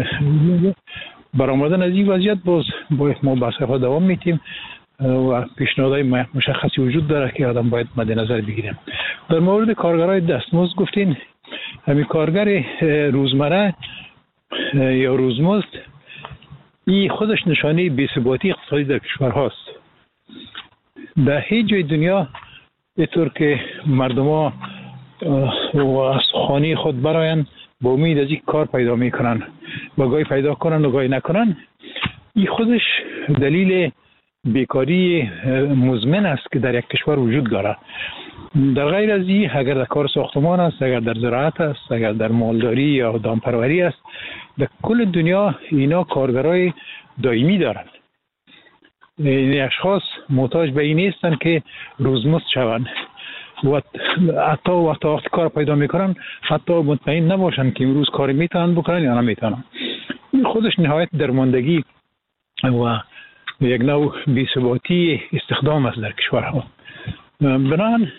برآمدن از این وضعیت باز ما بحث‌ها دوام میتیم و پیشنهادهای مشخصی وجود داره که آدم باید مد نظر بگیریم. در مورد کارگرای دستمزد گفتین، همین کارگر روزمره یا روزمزد این خودش نشانه بی‌ثباتی اقتصادی در کشور هاست. در هیچ جای دنیا اینطور که مردم ها از خانه خود براین با امید از این کار پیدا میکنن و گاهی پیدا کنن و گاهی نکنن، این خودش دلیل بیکاری مزمن است که در یک کشور وجود دارد. در غیر از این اگر در کار ساختمان است، اگر در زراعت است، اگر در مالداری یا دامپروری است، در کل دنیا اینا کارگرای دائمی دارند. این اشخاص محتاج به این نیستند که روزمزد شوند و حتی وقتی کار پیدا میکنن حتی مطمئن نباشند که امروز کار میتونن بکنن یا نمیتونن. این خودش نهایت درماندگی و یک نوع بی‌ثباتی استخدام است در کشورها. بنابراین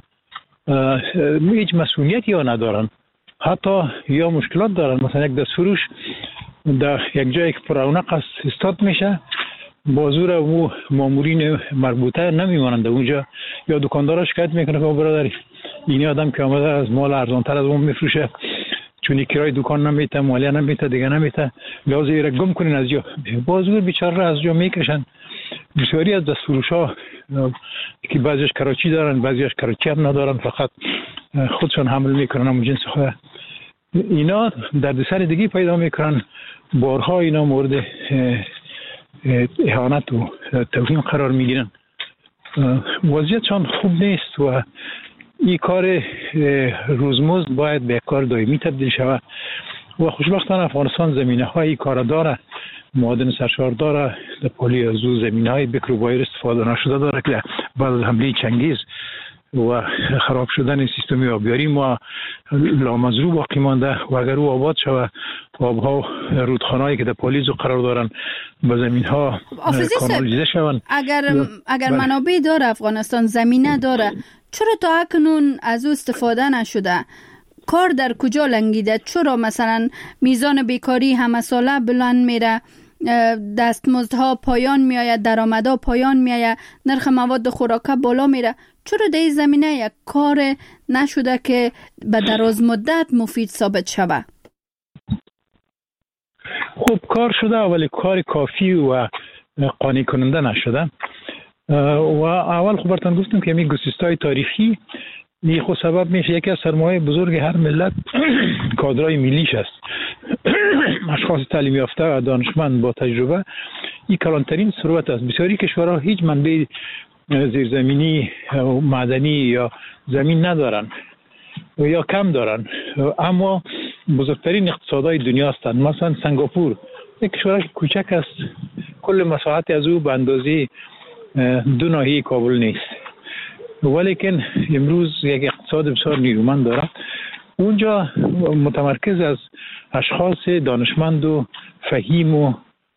هیچ مسئولیتی یا ندارن، حتی یا مشکلات دارن. مثلا یک دستفروش در یک جایی که پررونق است استاد میشه، بازور و مامورین مربوطه نمیمانند اونجا، یا دکاندارا شکایت میکنه که برادر این آدم که آمده از مال ارزانتر از اون میفروشه، چون کرای دکان نمیته، مالیه نمیته، دیگه نمیته، لازم ایره گم کنین از جا. بازور بیچاره را از جا میکشن. بسیاری از دستفروش‌ها که بعضیش کراچی دارن، بعضیش کراچی هم ندارن، فقط خودشان حمل میکنن همون جنس خود، اینا دردسر دیگه پیدا میکنن. بارها اینا مورد اهانت و توهین قرار میگیرن. وضعیتشان خوب نیست و این کار روزمزد باید به کار دائمی تبدیل شود و خوشبختانه افغانستان زمینه های کار داره، معادن سرشار داره، در پلی از او زمینه های بکر و بایر استفاده نشده داره که بعد از حمله چنگیز و خراب شدن سیستم آبیاری ما لامزرو باقی مانده و اگر او آباد شود آبها رودخانه‌ای که در پالیز قرار دارن به زمین ها کانالیزه شوند. اگر منابع داره افغانستان، زمینه داره، چرا تا اکنون از او استفاده نشده؟ کار در کجا لنگیده؟ چرا مثلا میزان بیکاری همه ساله بلند میره، دستمزدها پایان میآید، درآمدها پایان میآید، نرخ مواد خوراکه بالا میره؟ چرا در این زمینه یک کار نشده که به دراز مدت مفید ثابت شود؟ خب کار شده ولی کار کافی و قانع کننده نشده. و اول خب براتون گفتم که می گسستای تاریخی این خود سبب میشه یکی از سرمایه بزرگ هر ملت کادرای ملیش است. اشخاص تعلیم یافته و دانشمند با تجربه این کلانترین ثروت است. بسیاری کشورها هیچ منبع زیرزمینی معدنی یا زمین ندارن یا کم دارن، اما بزرگترین اقتصادهای دنیا هستند. مثلا سنگاپور یک کشور کوچک است، کل مساحت از او به اندازه 2 ناحیه کابل نیست، ولیکن امروز یک اقتصاد بسیار نیرومند دارد. اونجا متمرکز از اشخاص دانشمند و فهیم و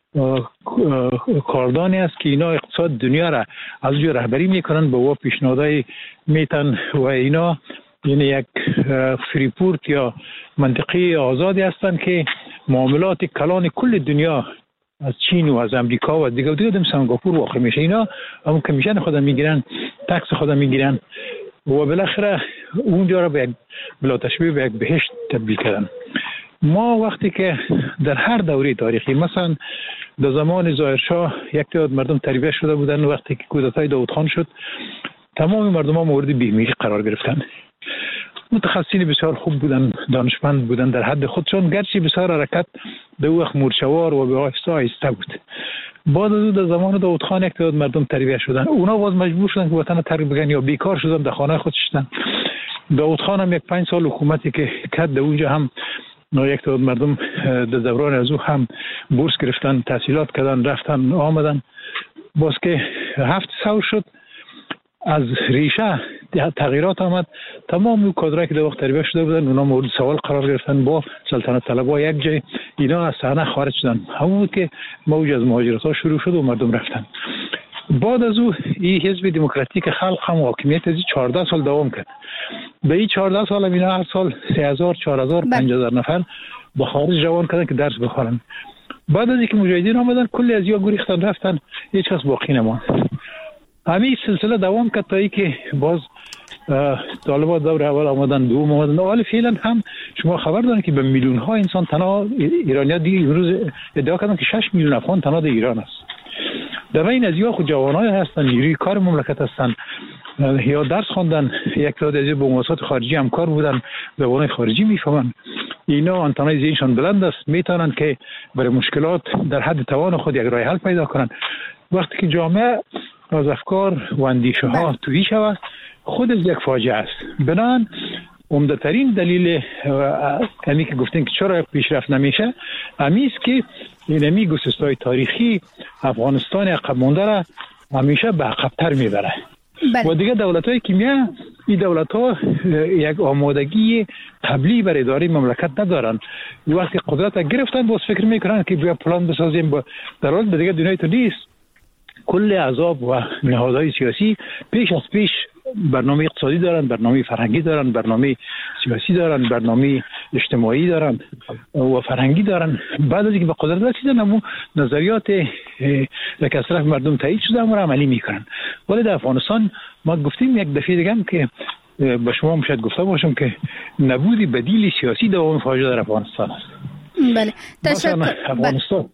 کاردانی است که اینا اقتصاد دنیا را از جو رهبری میکنن، به و پیشنهادهای میتن و اینا یعنی یک فریپورت یا منطقه آزادی هستند که معاملات کلان کل دنیا از چین و از امریکا و دیگه در سنگاپور واقع میشه. اینا هم کمیشن خودم میگیرن، تکس خودم میگیرن و بالاخره اونجا را به بلا تشبیه به یک بهشت تبدیل کردن. ما وقتی که در هر دوره تاریخی، مثلا در زمان ظاهرشاه یک تعداد مردم تربیت شده بودن، وقتی که کودتای داود خان شد تمام مردم ها مورد بیمیلی قرار گرفتن. متخصصین بسیار خوب بودن، دانشمند بودن در حد خودشون، گرچه بسیار حرکت در وقت مورچوار و به آهسته بود. بعد از در زمان داود خان یک تعداد مردم تربیت شدن، اونا باز مجبور شدن که وطن ترک بگن یا بیکار شدن در خانه خودشون. داود خان هم یک 5 سال حکومتی که کرد اونجا هم یک تعداد مردم در دوران از او هم بورس گرفتن، تحصیلات کردن، رفتن آمدن. باز که 7 سال شد از ریشه تغییرات آمد، تمام اون کادرایی که در وقت تربیت شده بودن اونا مورد سوال قرار گرفتن، با سلطنت طلبها یک جای اینا از صحنه خارج شدن. همون بود که موج از مهاجرت ها شروع شد و مردم رفتن. بعد از او این حزب دموکراتیک خلق هم حاکمیت از 14 سال دوام کرد. به این 14 سال اینا هر سال 3000 4000 5000 نفر با خارج روان کردن که درس بخونن. بعد از اینکه مجاهدین آمدن کلی از یا گریختن رفتن، هیچ کس باقی نماند. همین سلسله دوام کرد تا اینکه باز طالبان دور اول آمدن، دوم آمدن. حالا فعلا هم شما خبر دارین که به میلیون ها انسان تنها ایرانی‌ها دیگه امروز ادعا کردن که 6 میلیون افغان تنها در ایران است. در بین از یا خود جوانای هستن، نیروی کار مملکت هستن، یا درس خواندن، یک تعداد از به مؤسسات خارجی همکار بودن، زبان خارجی میفهمن. اینا آنتنای ذهنشان بلند است، میتونن که برای مشکلات در حد توان خود یک راه حل پیدا کنن. وقتی که جامعه از افکار و اندیشه ها تویی شود، خود از یک فاجعه است. بنابراین عمده ترین دلیل همین که گفتین که چرا پیشرفت نمیشه، همین است که اینمی گسستای تاریخی افغانستان عقب مانده را همیشه به عقب‌تر میبره. و دیگه دولت‌های که میان، این دولت‌ها یک آمادگی قبلی برای اداره مملکت ندارن. وقتی قدرت گرفتن باز فکر میکنن که بیا پلان بسازیم، در حالی که دیگه دنیای تو نیست. کل احزاب و نهادهای سیاسی پیش از پیش برنامه اقتصادی دارن، برنامه فرهنگی دارن، برنامه سیاسی دارن، برنامه اجتماعی دارن و فرهنگی دارن. بعد از اینکه به قدرت رسیدن، همون نظریات که از طرف مردم تایید شده هم را عملی میکنن. ولی در افغانستان ما گفتیم یک دفعه دیگه هم که به شما شاید گفته باشم که نبود بدیل سیاسی دوام فاجعه در افغانستان است. بله، تشکر. افغانستان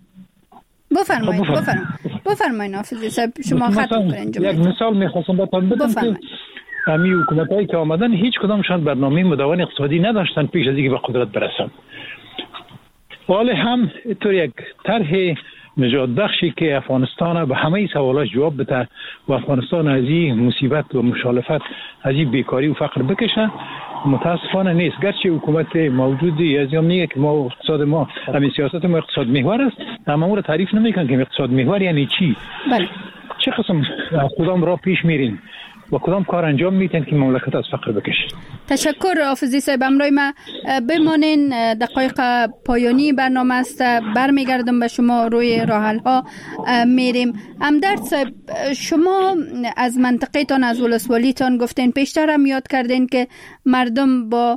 بفرمایید حافظی صاحب، شما ختم کنین جمله. یک مثال میخواستم بدم که همین حکومتایی که آمدن هیچ کدامشان برنامه مدون اقتصادی نداشتن پیش از اینکه به قدرت برسن. ولی هم اینطور یک طرح نجات بخشی که افغانستان به همه سوالاش جواب بده و افغانستان از این مصیبت و مشالفت، از این بیکاری و فقر بکشه، متاسفانه نیست. گرچه حکومت موجودی از میگه که ما اقتصاد ما همین سیاست ما اقتصاد محور است، اما اون رو تعریف نمیکنن که اقتصاد محور یعنی چی. بله. چه قسم کدام راه پیش میرین و کدام کار انجام میتین که مملکت از فقر بکشه. تشکر حافظی صاحب. امروز ما بمانین، دقایق پایانی برنامه است، برمیگردم به شما، روی راه حل ها میریم. امدرد صاحب، شما از منطقه تان، از ولسوالی تان گفتین، پیشتر هم یاد کردین که مردم با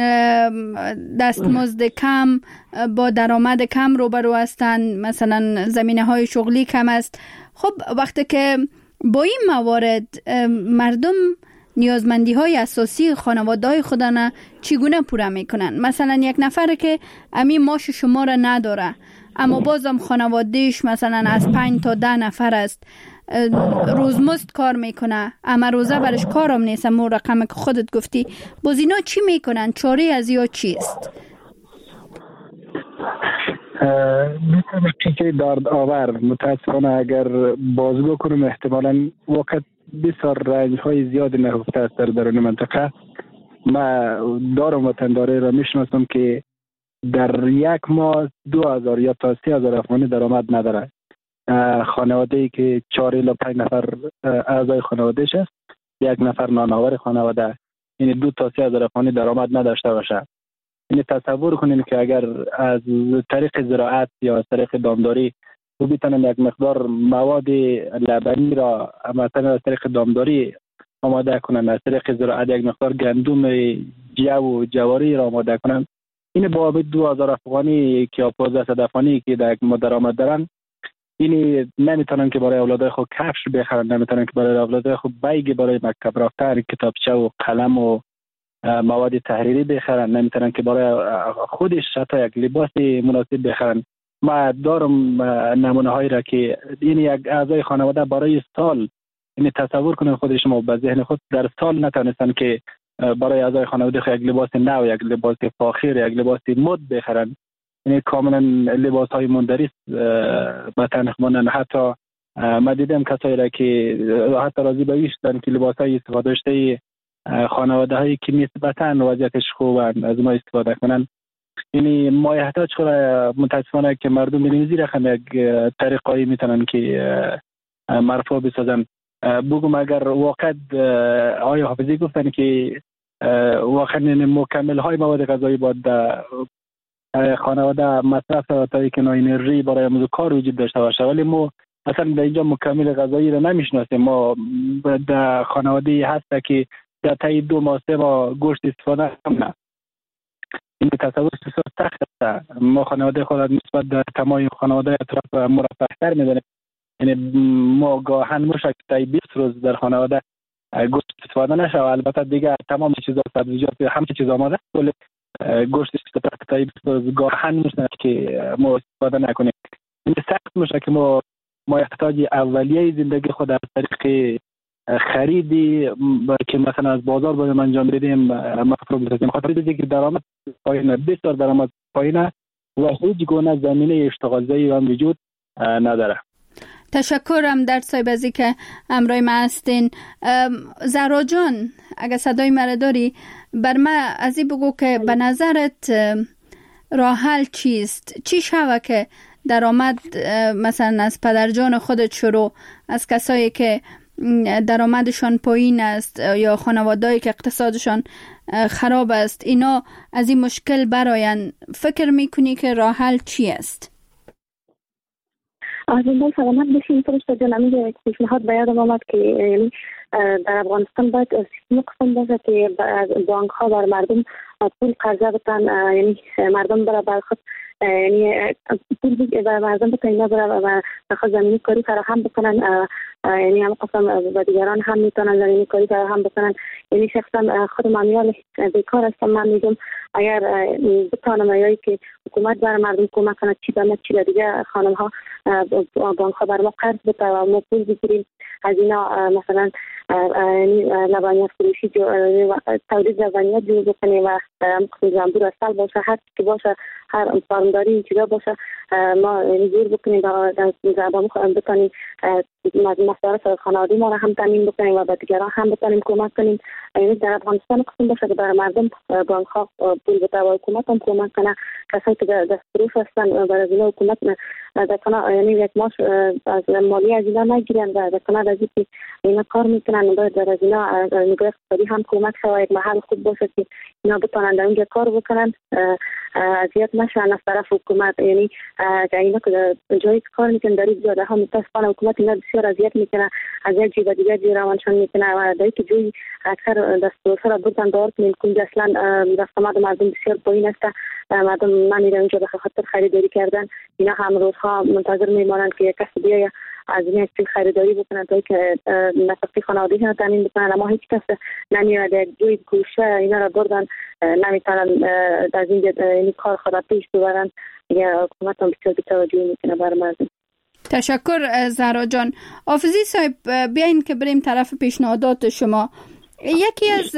دستمزد کم، با درآمد کم روبرو هستند، مثلا زمینه های شغلی کم است. خب وقتی که با این موارد مردم نیازمندی های اساسی خانواده های خودانه چگونه پوره میکنن؟ مثلا یک نفر که امی معاش شما را نداره اما بازم خانوادهش مثلا از 5 تا 10 نفر است، روزمزد کار میکنه اما روزه برش کارم نیست، اما رقم که خودت گفتی، باز اینا چی میکنن؟ چاره از یا چیست؟ میتونم که درد آور. متاسفانه اگر بازگو کنم احتمالاً وقت بسیار رنج های زیاد نهفته است در درون منطقه. ما دارم وطنداری را میشناسم که در یک ماه 2000 یا تا 3000 افغانی درآمد نداره. خانواده ای که 4 الی 5 نفر اعضای خانوادهش است، یک نفر نانآور خانواده، یعنی 2 تا 3000 افغانی درآمد نداشته باشه. این تصور کنین که اگر از طریق زراعت یا از طریق دامداری او بتونن یک مقدار مواد لبنی را مثلا از طریق دامداری آماده کنن، از طریق زراعت یک مقدار گندم جو و جواری را آماده کنن، این با 2000 افغانی که 1500 افغانی که در یک درآمد دارن، این نمیتونن که برای اولادای خود کفش بخرن، نمیتونن که برای اولادای خود بیگ برای مکتب رفتن، کتابچه و قلم و مواد تحریری بخرن، نمیتونن که برای خودش حتی یک لباس مناسب بخرن. ما دارم نمونه هایی را که این یک اعضای خانواده برای سال، این تصور کنن خود شما به ذهن خود، در سال نتونستن که برای اعضای خانواده خود یک لباس نو، یک لباس فاخر، یک لباس مد بخرن. این کاملا لباس های مندرس مثلا خمانن. حتی ما دیدم کسایی را که حتی راضی به ویشتن که لباس های استفاده داشته خانواده هایی که نسبتاً وضعیتش خوبن از ما استفاده کنن. یعنی ما احتاج خورا متاسفانه که مردم بینیم زیر رقم یک طریقایی میتونن که مرفوع بسازن. بگم اگر واقع آقای حافظی گفتن که واقعا مکمل های مواد غذایی باید خانواده مصرف تا که انرژی برای موضوع کار وجود داشته باشه، ولی ما اصلا در اینجا مکمل غذایی رو نمیشناسیم. ما در خانواده هست که در طی 2 ماه 3 ماه گوشت استفاده کنه. این تصور بسیار سخت است. ما خانواده خود نسبت در تمام خانواده اطراف مرفه‌تر می‌دونیم. یعنی ما گاهن مشک طی 20 روز در خانواده گوشت استفاده نشه و البته دیگه تمام چیزا سبزیجات همه چیز آماده است، ولی گوشت استفاده طی 20 روز گاهن میشه که ما استفاده نکنیم. این سخت میشه که ما احتیاج اولیه زندگی خود از طریق خریدی که مثلا از بازار باید انجام بدیم مفروض خاطر دیگه که درآمد پایینه، بسیار درآمد پایینه و هیچ گونه زمینه اشتغالزایی هم وجود نداره. تشکرم در صاحب ازی که امروی ما هستین. زهرا جان اگه صدای مرا داری بر ما ازی بگو که به نظرت راه حل چیست؟ چی شوه که درآمد مثلا از پدرجان خودت شروع از کسایی که درآمدشان پایین است یا خانواده‌ای که اقتصادشان خراب است اینا از این مشکل براین، فکر میکنی که راه حل چی است؟ آزمون سلامت بشین. فرشته جان همین پیشنهاد به یادم آمد که یعنی در افغانستان باید سیستم قسم باشه که بانک ها بر مردم پول قرضه بدن، یعنی مردم برای خود یعنی پول بر مردم بدن، اینا برای خود زمینی کاری فراهم بکنن، یعنی هم قسم و دیگران هم میتونن زمینی کاری فراهم بکنن. یعنی شخصا خود مامیال بیکار هستم، من میگم اگر بتانم ایایی که حکومت بر مردم کمک کنه چی به چی دیگه خانم ها بانک ها بر ما قرض بده و ما پول بگیریم از اینا، مثلا یعنی لبنیات فروشی تولید لبنیات جور بکنیم و زنبور اصل باشه، هر چی باشه، هر فارمداری این چیزا باشه، ما یعنی جور بکنیم و بتانیم مصارف خانوادگی ما را هم تامین بکنیم و به دیگران هم بتانیم کمک کنیم. یعنی در افغانستان قسم باشه که برای مردم بانک ها پول بده و حکومت هم کمک کنه. کسایی که دست فروش هستن برای از اینا حکومت دکنه یعنی یک ماش از مالی از اینا نگیرن و دکنه از اینکه اینا کار میکنن باید در از اینا نگاه اقتصادی هم کمک شود، یک محل خوب باشه که اینا بتونن در اونجا کار بکنن، اذیت نشن از طرف حکومت. یعنی که اینا که جایی کار میکنن در این جاده ها متاسفانه حکومت اینا بسیار اذیت میکنه، از یک جای به دیگر جای روانشان میکنه و در که جایی اکثر دست را بردن دار کنیم کنج اصلا دستمد مردم بسیار پایین است. مردم نمیرن اونجا به خاطر خریداری کردن، اینا هم روزها منتظر میمانند که یک کسی بیاید از این یک چیز خریداری بکنن تا که نفقه خانوادگی ها تامین بکنن، اما هیچ کس نمیاد یک جوی گوشه اینا را بردن، نمیتونن از این یعنی کار خود پیش ببرن. یا حکومت هم بسیار توجه میکنه بر مردم. تشکر زهرا جان. حافظی صاحب بیاین که بریم طرف پیشنهادات شما. یکی از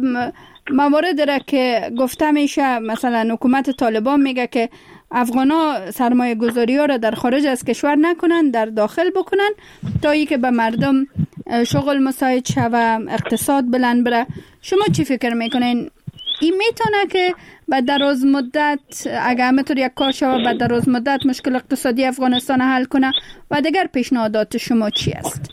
موارد را که گفته میشه مثلا حکومت طالبان میگه که افغانا سرمایه گذاری ها را در خارج از کشور نکنن، در داخل بکنن تا ای که به مردم شغل مساعد شوه، اقتصاد بلند بره. شما چی فکر میکنین؟ این میتونه که به دراز مدت اگه همینطور یک کار شوه به دراز مدت مشکل اقتصادی افغانستان حل کنه؟ و دیگر پیشنهادات شما چی است؟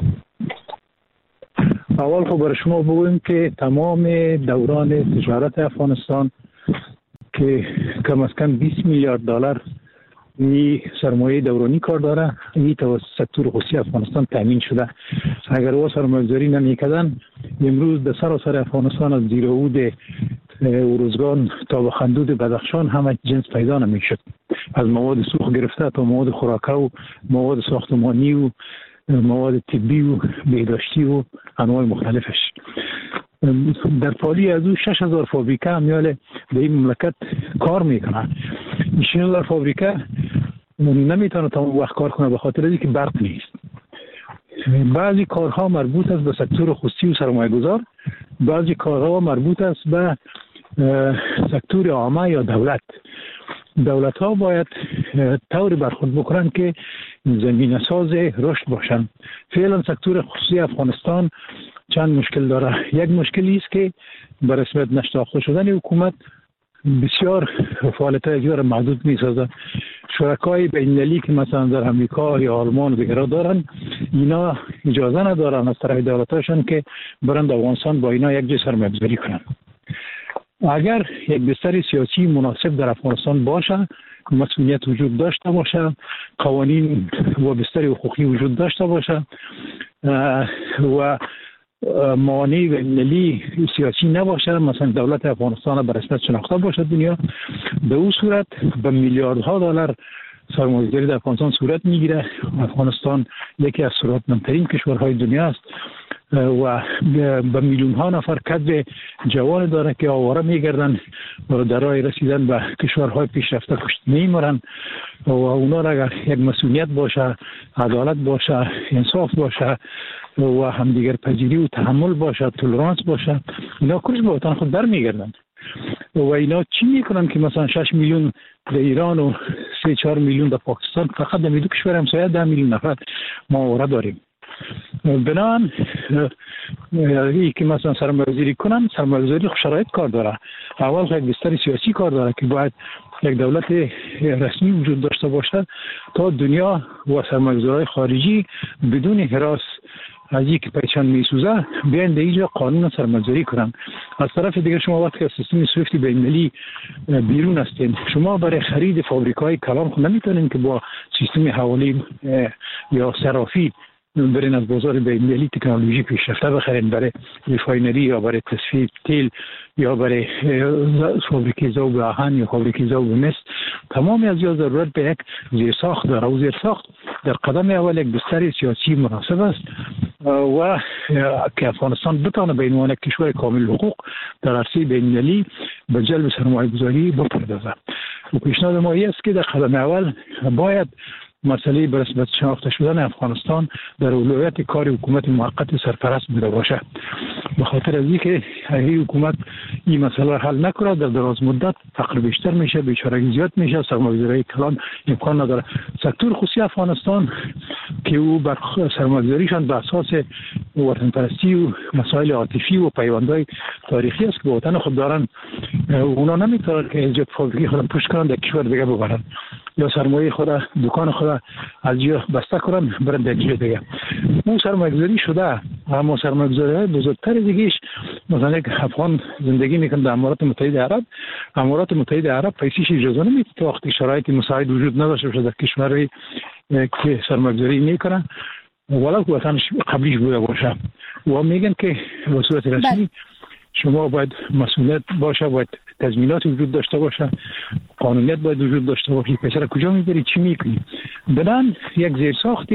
اول خب برای شما بگویم که تمام دوران تجارت افغانستان که کم از کم 20 میلیارد دلار سرمایه دورانی کار داره، این توسط سکتور خصوصی افغانستان تامین شده. اگر او سرمایه‌گذاری نمی‌کردن امروز در سراسر افغانستان از زیرود ارزگان تا به خندود بدخشان همه جنس پیدا نمی‌شد، از مواد سوخت گرفته تا مواد خوراکه و مواد ساختمانی و مواد طبی و بهداشتی و انواع مختلفش. در پالی از او 6000 فابریکه همیاله در این مملکت کار میکنن. 6000 فابریکه نمیتونه تا وقت کار کنه به خاطر اینکه برق نیست. بعضی کارها مربوط است به سکتور خصوصی و سرمایه گذار، بعضی کارها مربوط است به سکتور عامه یا دولت. دولت ها باید طوری برخورد بکنن که زمینه ساز رشد باشن. فعلا سکتور خصوصی افغانستان چند مشکل داره. یک مشکلی است که به رسمیت نشناخته شدن حکومت بسیار فعالیت‌های دیگر محدود می‌سازه. شرکای بین‌المللی که مثلا در امریکا یا آلمان و دیگر دارن، اینا اجازه ندارن از طرف دولت‌هاشون که برند افغانستان با اینا یک جای سرمایه‌گذاری کنن. اگر یک بستر سیاسی مناسب در افغانستان باشه، مسئولیت وجود داشته باشه، قوانین و بستر حقوقی وجود داشته باشه و موانع بین‌المللی سیاسی نباشه، مثلا دولت افغانستان به رسمیت شناخته باشه دنیا، به اون صورت به میلیاردها دلار سرمایه‌گذاری در افغانستان صورت میگیره. افغانستان یکی از ثروتمندترین کشورهای دنیا است و به میلیون ها نفر کد جوان داره که آواره میگردن و در راه رسیدن به کشورهای پیشرفته کشته میمرن و اونا را اگر یک مسئولیت باشه، عدالت باشه، انصاف باشه و همدیگر پذیری و تحمل باشه، تولرانس باشه، اینا کلش به وطن خود برمیگردن. و اینا چی میکنن که مثلا 6 میلیون در ایران و 3-4 میلیون در پاکستان، فقط در دو کشور همسایه 10 میلیون نفر ماورا داریم. بنابراین این که مثلا سرمایه‌گذاری کنن، سرمایه‌گذاری شرایط کار داره. اول یک بستر سیاسی کار داره که باید یک دولت رسمی وجود داشته باشد تا دنیا و سرمایه‌گذارهای خارجی بدون هراس از یک پیچان میسوزه بیان در اینجا قانون سرمایه‌گذاری کنن. از طرف دیگر شما وقتی که سیستم سویفت بین‌المللی بیرون هستین، شما برای خرید فابریک‌های کلان خود نمیتونین که با سیستم حوالی یا صرافی برین از بازار بین‌المللی تکنولوژی پیشرفته بخرین برای ریفاینری یا برای تصفیه تیل یا برای فابریکه ذوب آهن یا فابریکه ذوب مس. تمامی از یا ضرورت به یک زیرساخت داره و زیرساخت در قدم اول یک بستر سیاسی مناسب است و که افغانستان بتونه به عنوان یک کشور کامل حقوق در عرصه بین‌المللی به جلب سرمایه‌گذاری بپردازه. و پیشنهاد ما است که در قدم اول باید مسئله به رسمیت شناخته شدن افغانستان در اولویت کار حکومت موقت سرپرست بوده باشه. به خاطر از اینکه این حکومت این مسئله حل نکنه در دراز مدت فقر بیشتر میشه، بیچارگی زیاد میشه، سرمایه‌گذاری کلان امکان نداره. سکتور خصوصی افغانستان که او بر سرمایه‌گذاریشان به اساس وطنپرستی و مسائل عاطفی و پیوندهای تاریخی است که به وطن خود دارن، اونا نمیتونن که اینجا فابریکه خود پشت کنن در کشور دیگه ببرن یا سرمایه خود دکان خود از جا بسته کنن برن در جای دیگه. اون سرمایه‌گذاری شده، اما سرمایه‌گذاری بزرگتر دیگهش مثلا یک افغان زندگی میکنه در امارات متحده عرب. امارات متحده عرب پیسش اجازه نمیده تا وقتی شرایط مساعد وجود نداشته باشه در کشوری که سرمایه‌گذاری میکنه ولو که وطنش قبلیش بوده باشه. و میگن که به صورت رسمی شما باید مسئولیت باشه، باید تضمینات وجود داشته باشه، قانونیت باید وجود داشته باشه. پسر کجا میبری چی میکنی؟ بدن یک زیرساخت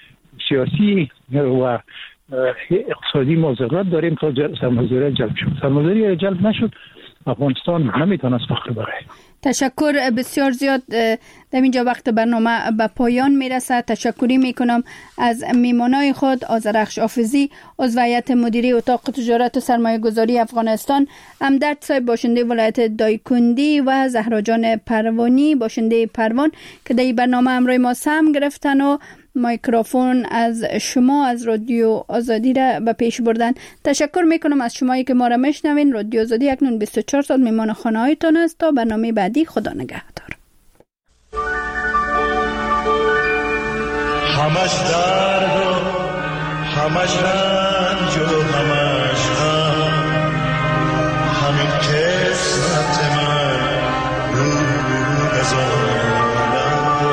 سیاسی و اقتصادی ما ضرورت داریم تا سرمایه‌گذاری جلب شد. سرمایه‌گذاری جلب نشد افغانستان نمیتونه از فقر بره. تشکر بسیار زیاد. در اینجا وقت برنامه به پایان میرسه. تشکری میکنم از میمانای خود آذرخش حافظی، عضو هیئت مدیره اتاق تجارت و سرمایه گذاری افغانستان، امدرد صاحب باشنده ولایت دایکندی و زهرا جان پروانی باشنده پروان که در این برنامه همراه ما سهم گرفتن و میکروفون از شما از رادیو آزادی را به پیش بردن. تشکر میکنم از شمایی که ما را میشنوین. رادیو آزادی اکنون 24 ساعت میمان خانه هایتان است. تا برنامه بعدی، خدا نگهدار. همش درد و همش رنج و همش غم، همین قسمت من رو نزارم،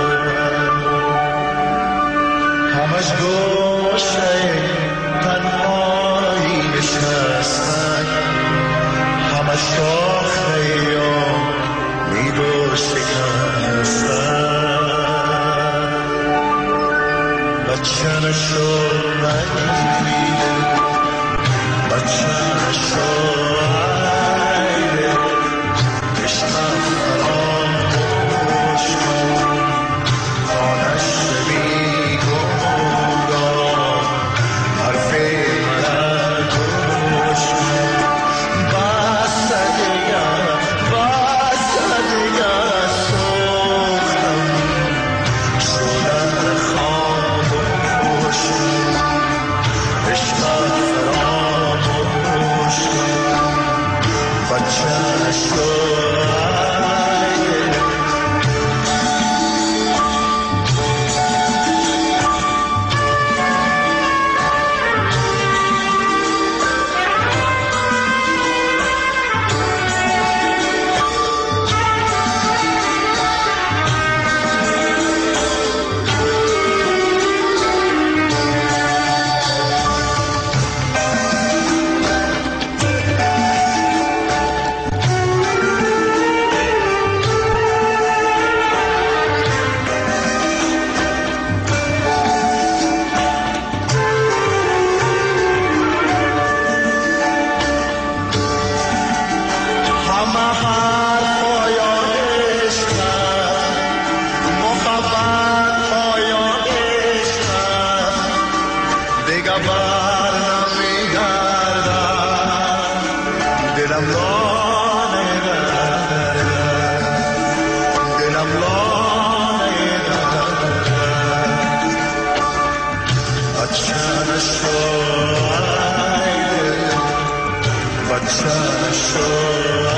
همش گوشه تنهایی نشستن، همش شاخه یا میدو شکستن، بچه‌نشو نگیره، بچه‌نشو عیره، عشقم فراموش کن، خانش بیگودا، حرف من گوش کن، بسته دیگه سوختم، شدن خاموش، عشقم فراموش کن، بچه‌نشو عیره. Bye. شو